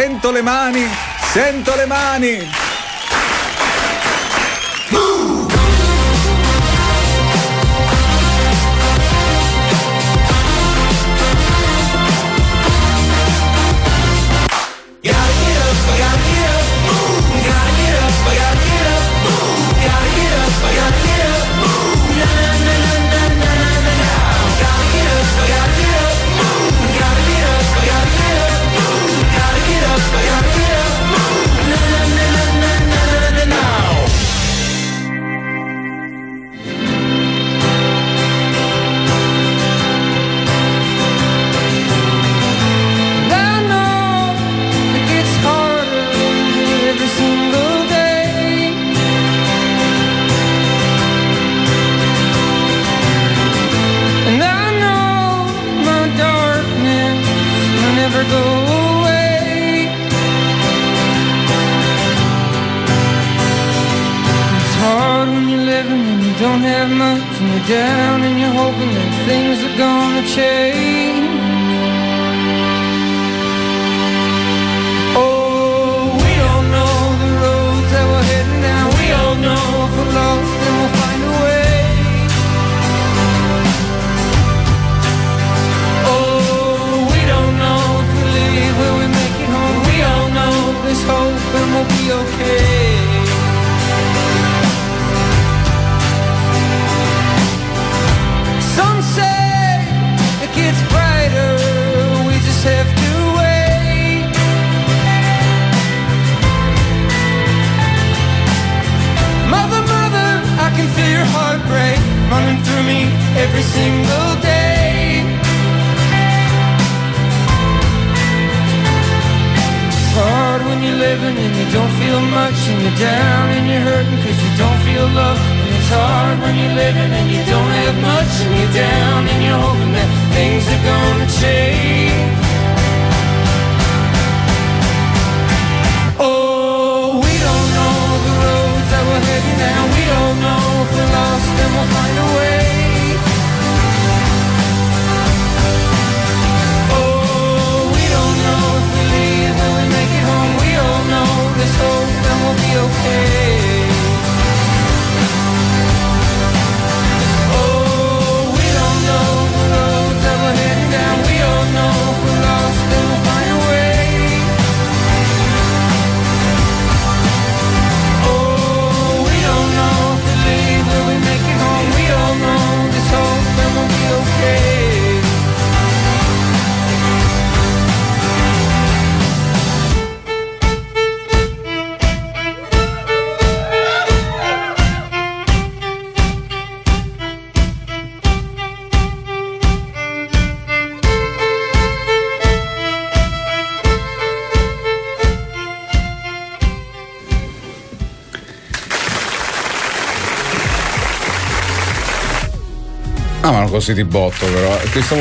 Don't have much and you're down and you're hoping that things are gonna change. Oh, we all know the roads that we're heading down. We all know if we're lost then we'll find a way. Oh, we don't know if we leave where we make it home. We all know there's hope and we'll be okay. Some say running through me every single day. It's hard when you're living and you don't feel much, and you're down and you're hurting cause you don't feel love. And it's hard when you're living and you don't have much, and you're down and you're hoping that things are gonna change. Oh, we don't know the roads that we're heading down. We don't know if we're lost and we'll find a way. Oh, we don't know if we leave when we make it home. We all know there's hope and we'll be okay. Oh, we don't know the roads that we're heading down. We all know if we're lost and we'll find a way. Okay. Ah, ma non così di botto però, che stavo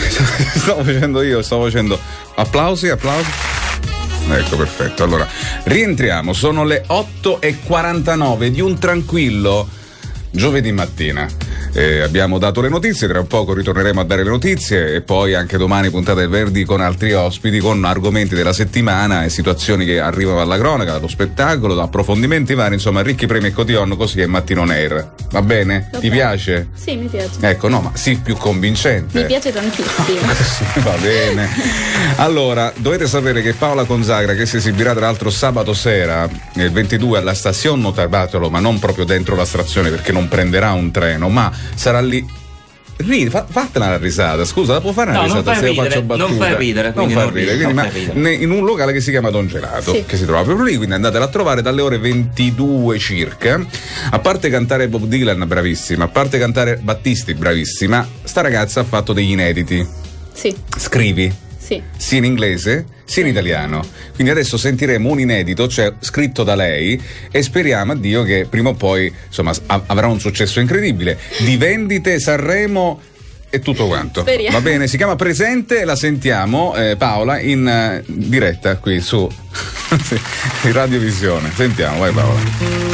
facendo applausi. Ecco, perfetto. Allora, rientriamo, sono le 8:49 di un tranquillo giovedì mattina. Abbiamo dato le notizie, tra un poco ritorneremo a dare le notizie e poi anche domani puntata del Verdi con altri ospiti, con argomenti della settimana e situazioni che arrivano dalla cronaca, dallo spettacolo, da approfondimenti vari, insomma ricchi premi e cotillon, così è Mattino on Air. Va bene? Ti piace? Sì, mi piace. Ecco, no, ma sì, più convincente. Mi piace tantissimo. Sì, va bene. Allora, dovete sapere che Paola Consagra, che si esibirà tra l'altro sabato sera, il 22 alla Station Notarbatolo, ma non proprio dentro la stazione perché non prenderà un treno, ma sarà lì. Fatela la risata, scusa, la può fare una risata se io faccio battuta? Non fai ridere, in un locale che si chiama Don Gelato, sì, che si trova proprio lì, quindi andatela a trovare dalle ore 22 circa. A parte cantare Bob Dylan, bravissima, a parte cantare Battisti, bravissima, sta ragazza ha fatto degli inediti. Sì. Scrivi? Sì. Sia in inglese sia in italiano, quindi adesso sentiremo un inedito, cioè scritto da lei, e speriamo a Dio che prima o poi insomma avrà un successo incredibile di vendite, Sanremo e tutto quanto. Speriamo. Va bene, si chiama Presente e la sentiamo Paola in diretta qui su in Radiovisione. Sentiamo, vai Paola.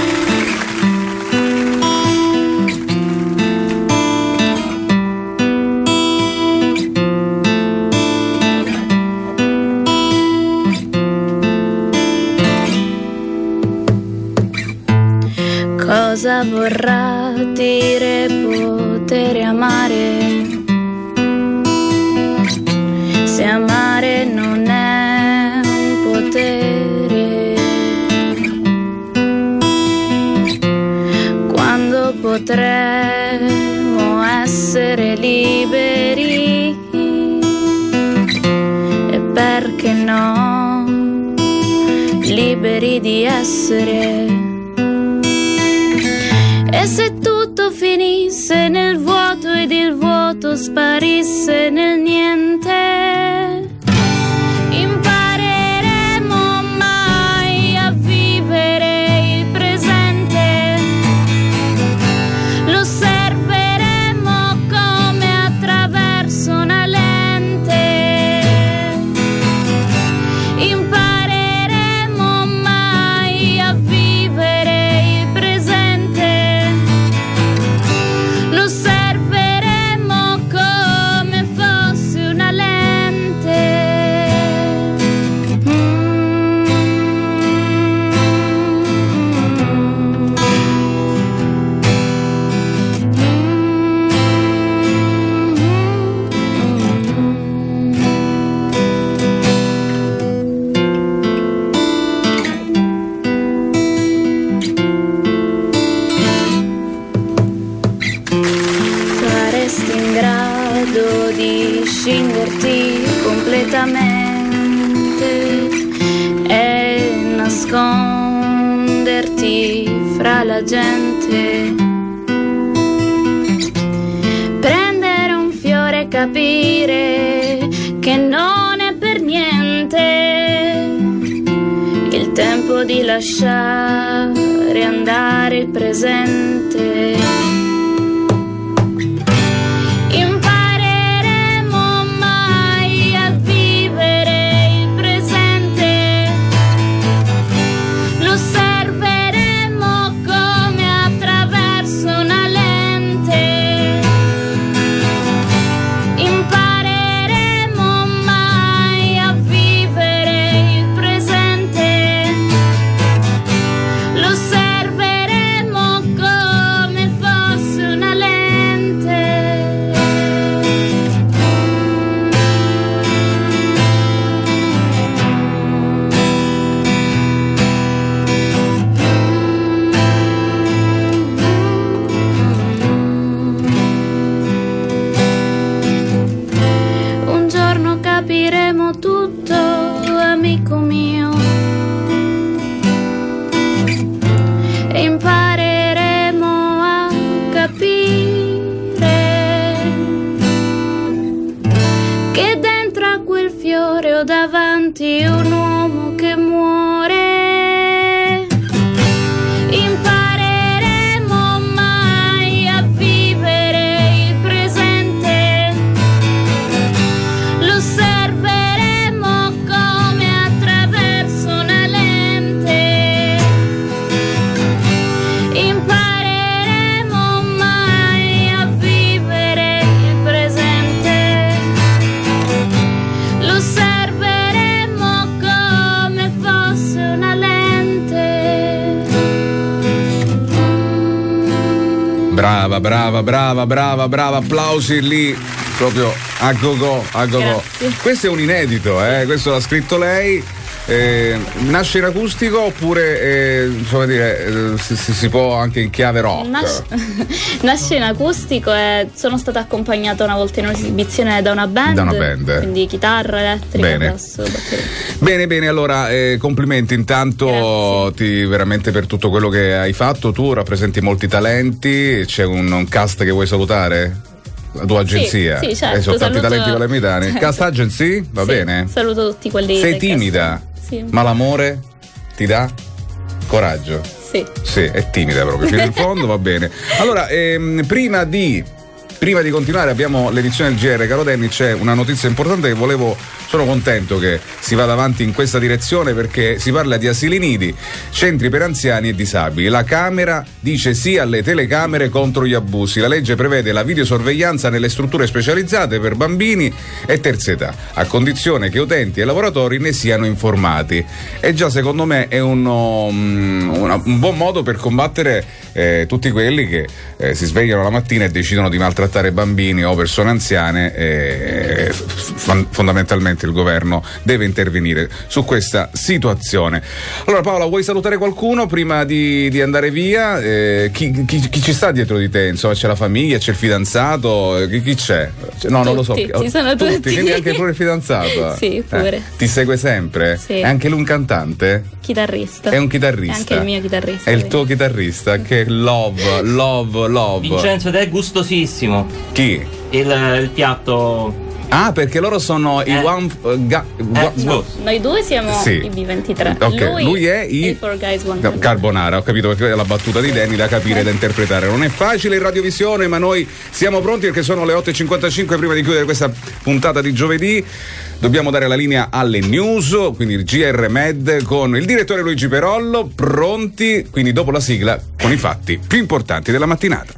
Cosa vorrà dire poter amare? Se amare non è un potere, quando potremo essere liberi, e perché no, liberi di essere. E se tutto finisse nel vuoto ed il vuoto sparisse nel niente, impareremo mai a vivere il presente, lo osserveremo come attraverso una lente, impareremo mai a vivere il presente, lo osserveremo come fosse una lente. Saresti in grado di scinderti completamente e nasconderti fra la gente, capire che non è per niente il tempo di lasciare andare il presente. Davanti un uomo che muore, impareremo mai a vivere il presente, lo osserveremo come attraverso una lente, impareremo mai a vivere il presente, lo osserveremo Brava, applausi lì proprio a go. Questo è un inedito, questo l'ha scritto lei. Nasce in acustico oppure si può anche in chiave rock? Nasce in acustico e sono stata accompagnata una volta in un'esibizione da una band. Quindi chitarra elettrica, basso, batteria. Bene, allora complimenti intanto veramente per tutto quello che hai fatto. Tu rappresenti molti talenti, c'è un cast che vuoi salutare? La tua agenzia? Sì, certo. Sono tanti talenti palermitani. Certo. Cast Agency? Va bene? Saluto tutti quelli. Sei timida? Sì. Ma l'amore ti dà coraggio? Sì, è timida proprio, fino in fondo, va bene. Allora, prima di continuare abbiamo l'edizione del GR. Caro Danny, c'è una notizia importante che sono contento che si vada avanti in questa direzione, perché si parla di asili nidi, centri per anziani e disabili. La Camera dice sì alle telecamere contro gli abusi. La legge prevede la videosorveglianza nelle strutture specializzate per bambini e terza età, a condizione che utenti e lavoratori ne siano informati. E già secondo me è un buon modo per combattere tutti quelli che si svegliano la mattina e decidono di maltrattare bambini o persone anziane. Fondamentalmente il governo deve intervenire su questa situazione. Allora Paola, vuoi salutare qualcuno prima di andare via? Chi ci sta dietro di te? Insomma, c'è la famiglia, c'è il fidanzato, chi c'è? No, non lo so. Ci sono tutti. Quindi anche pure il fidanzato? Sì, pure. Ti segue sempre? Sì. È anche lui un cantante? Chitarrista. È un chitarrista. È anche il mio chitarrista. È il tuo chitarrista, che love. Vincenzo, ed è gustosissimo. Chi? Il piatto. Ah, perché loro sono i noi due siamo i B23. Okay. Lui è i Four Guys One Carbonara. Carbonara, ho capito, perché è la battuta di Danny da capire e da interpretare. Non è facile in radiovisione, ma noi siamo pronti perché sono le 8:55. Prima di chiudere questa puntata di giovedì dobbiamo dare la linea alle news, quindi il GR Med con il direttore Luigi Perollo, pronti, quindi dopo la sigla con i fatti più importanti della mattinata.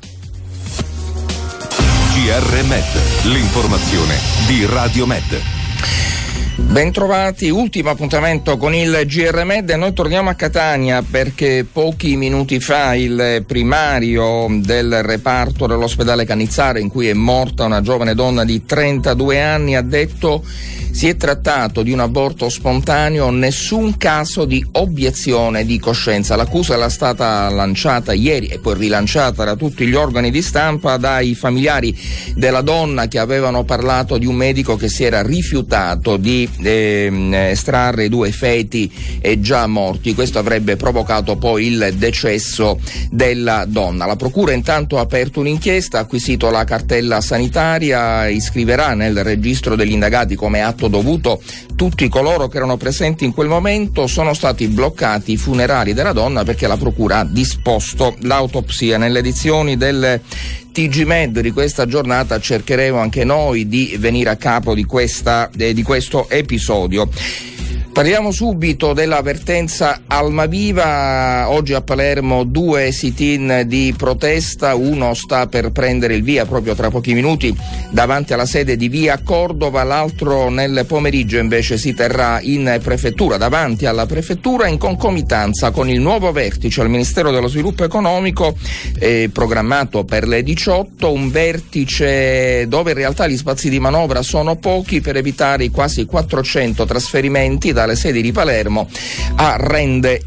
GR Med, l'informazione di Radio Med. Bentrovati, ultimo appuntamento con il GR Med e noi torniamo a Catania perché pochi minuti fa il primario del reparto dell'ospedale Cannizzaro, in cui è morta una giovane donna di 32 anni, ha detto: si è trattato di un aborto spontaneo, nessun caso di obiezione di coscienza. L'accusa era stata lanciata ieri e poi rilanciata da tutti gli organi di stampa, dai familiari della donna che avevano parlato di un medico che si era rifiutato di di estrarre i 2 feti già morti. Questo avrebbe provocato poi il decesso della donna. La procura intanto ha aperto un'inchiesta, ha acquisito la cartella sanitaria, iscriverà nel registro degli indagati come atto dovuto tutti coloro che erano presenti in quel momento. Sono stati bloccati i funerali della donna perché la procura ha disposto l'autopsia. Nelle edizioni del TG Med di questa giornata cercheremo anche noi di venire a capo di questo episodio. Parliamo subito dell'avvertenza Almaviva. Oggi a Palermo 2 sit-in di protesta, uno sta per prendere il via proprio tra pochi minuti davanti alla sede di via Cordova, l'altro nel pomeriggio invece si terrà in prefettura, davanti alla prefettura, in concomitanza con il nuovo vertice al Ministero dello Sviluppo Economico programmato per le 18, un vertice dove in realtà gli spazi di manovra sono pochi per evitare i quasi 400 trasferimenti dalle sedi di Palermo a Rende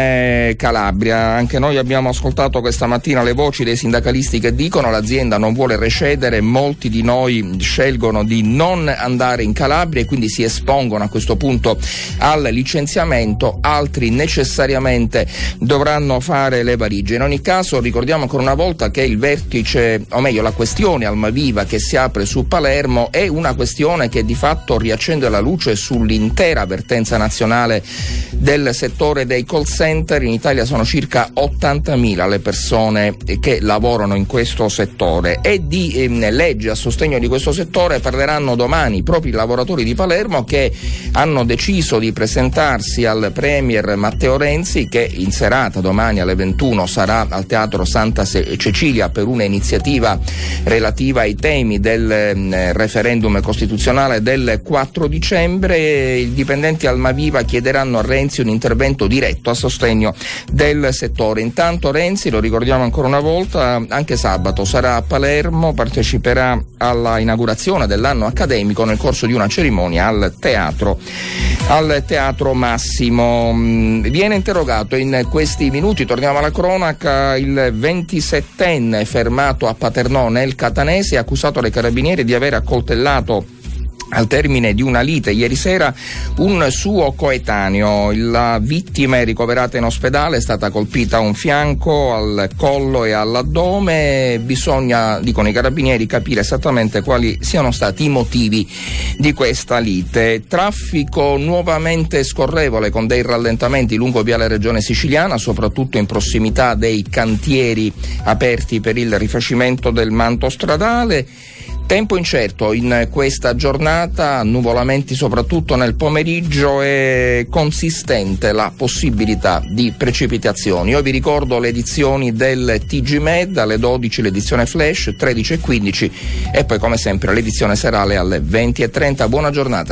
in Calabria. Anche noi abbiamo ascoltato questa mattina le voci dei sindacalisti che dicono l'azienda non vuole recedere, molti di noi scelgono di non andare in Calabria e quindi si espongono a questo punto al licenziamento, altri necessariamente dovranno fare le valigie. In ogni caso ricordiamo ancora una volta che il vertice, o meglio la questione Almaviva che si apre su Palermo è una questione che di fatto riaccende la luce sull'intera vertenza nazionale del settore dei call center. In Italia sono circa 80.000 le persone che lavorano in questo settore e di legge a sostegno di questo settore parleranno domani proprio i lavoratori di Palermo che hanno deciso di presentarsi al Premier Matteo Renzi, che in serata domani alle 21 sarà al Teatro Santa Cecilia per una iniziativa relativa ai temi del referendum costituzionale del 4 dicembre. I dipendenti Almaviva chiederanno a Renzi un intervento diretto a sostegno del settore. Intanto Renzi, lo ricordiamo ancora una volta, anche sabato sarà a Palermo, parteciperà alla inaugurazione dell'anno accademico nel corso di una cerimonia al Teatro Massimo. Viene interrogato in questi minuti, torniamo alla cronaca, il 27enne fermato a Paternò nel Catanese, accusato dai carabinieri di aver accoltellato al termine di una lite ieri sera un suo coetaneo. La vittima è ricoverata in ospedale, è stata colpita a un fianco, al collo e all'addome. Bisogna, dicono i carabinieri, capire esattamente quali siano stati i motivi di questa lite. Traffico nuovamente scorrevole con dei rallentamenti lungo Viale Regione Siciliana, soprattutto in prossimità dei cantieri aperti per il rifacimento del manto stradale. Tempo incerto in questa giornata, annuvolamenti soprattutto nel pomeriggio e consistente la possibilità di precipitazioni. Io vi ricordo le edizioni del TG Med alle 12, l'edizione flash 13:15 e poi come sempre l'edizione serale alle 20:30. Buona giornata.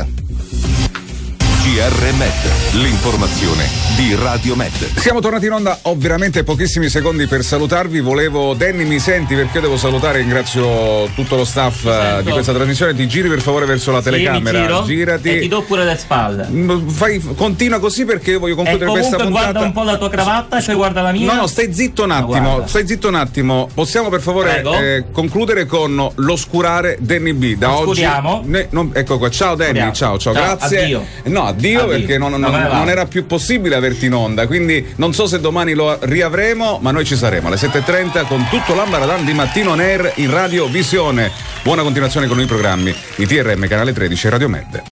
GR Med, l'informazione di Radio Med. Siamo tornati in onda, ho veramente pochissimi secondi per salutarvi. Danny, mi senti perché io devo salutare, ringrazio tutto lo staff di questa trasmissione. Ti giri per favore verso la telecamera, mi giro, girati e ti do pure le spalle. Continua così perché io voglio concludere questa puntata. Guarda un po' la tua cravatta, cioè guarda la mia. No, stai zitto un attimo, possiamo per favore concludere con l'oscurare Danny B da oggi. Ecco qua, ciao Danny, ciao, grazie. Addio perché non era più possibile averti in onda, quindi non so se domani lo riavremo, ma noi ci saremo alle 7:30 con tutto l'ambaradan di Mattino on Air in Radio Visione. Buona continuazione con i programmi di TRM Canale 13 Radio Med.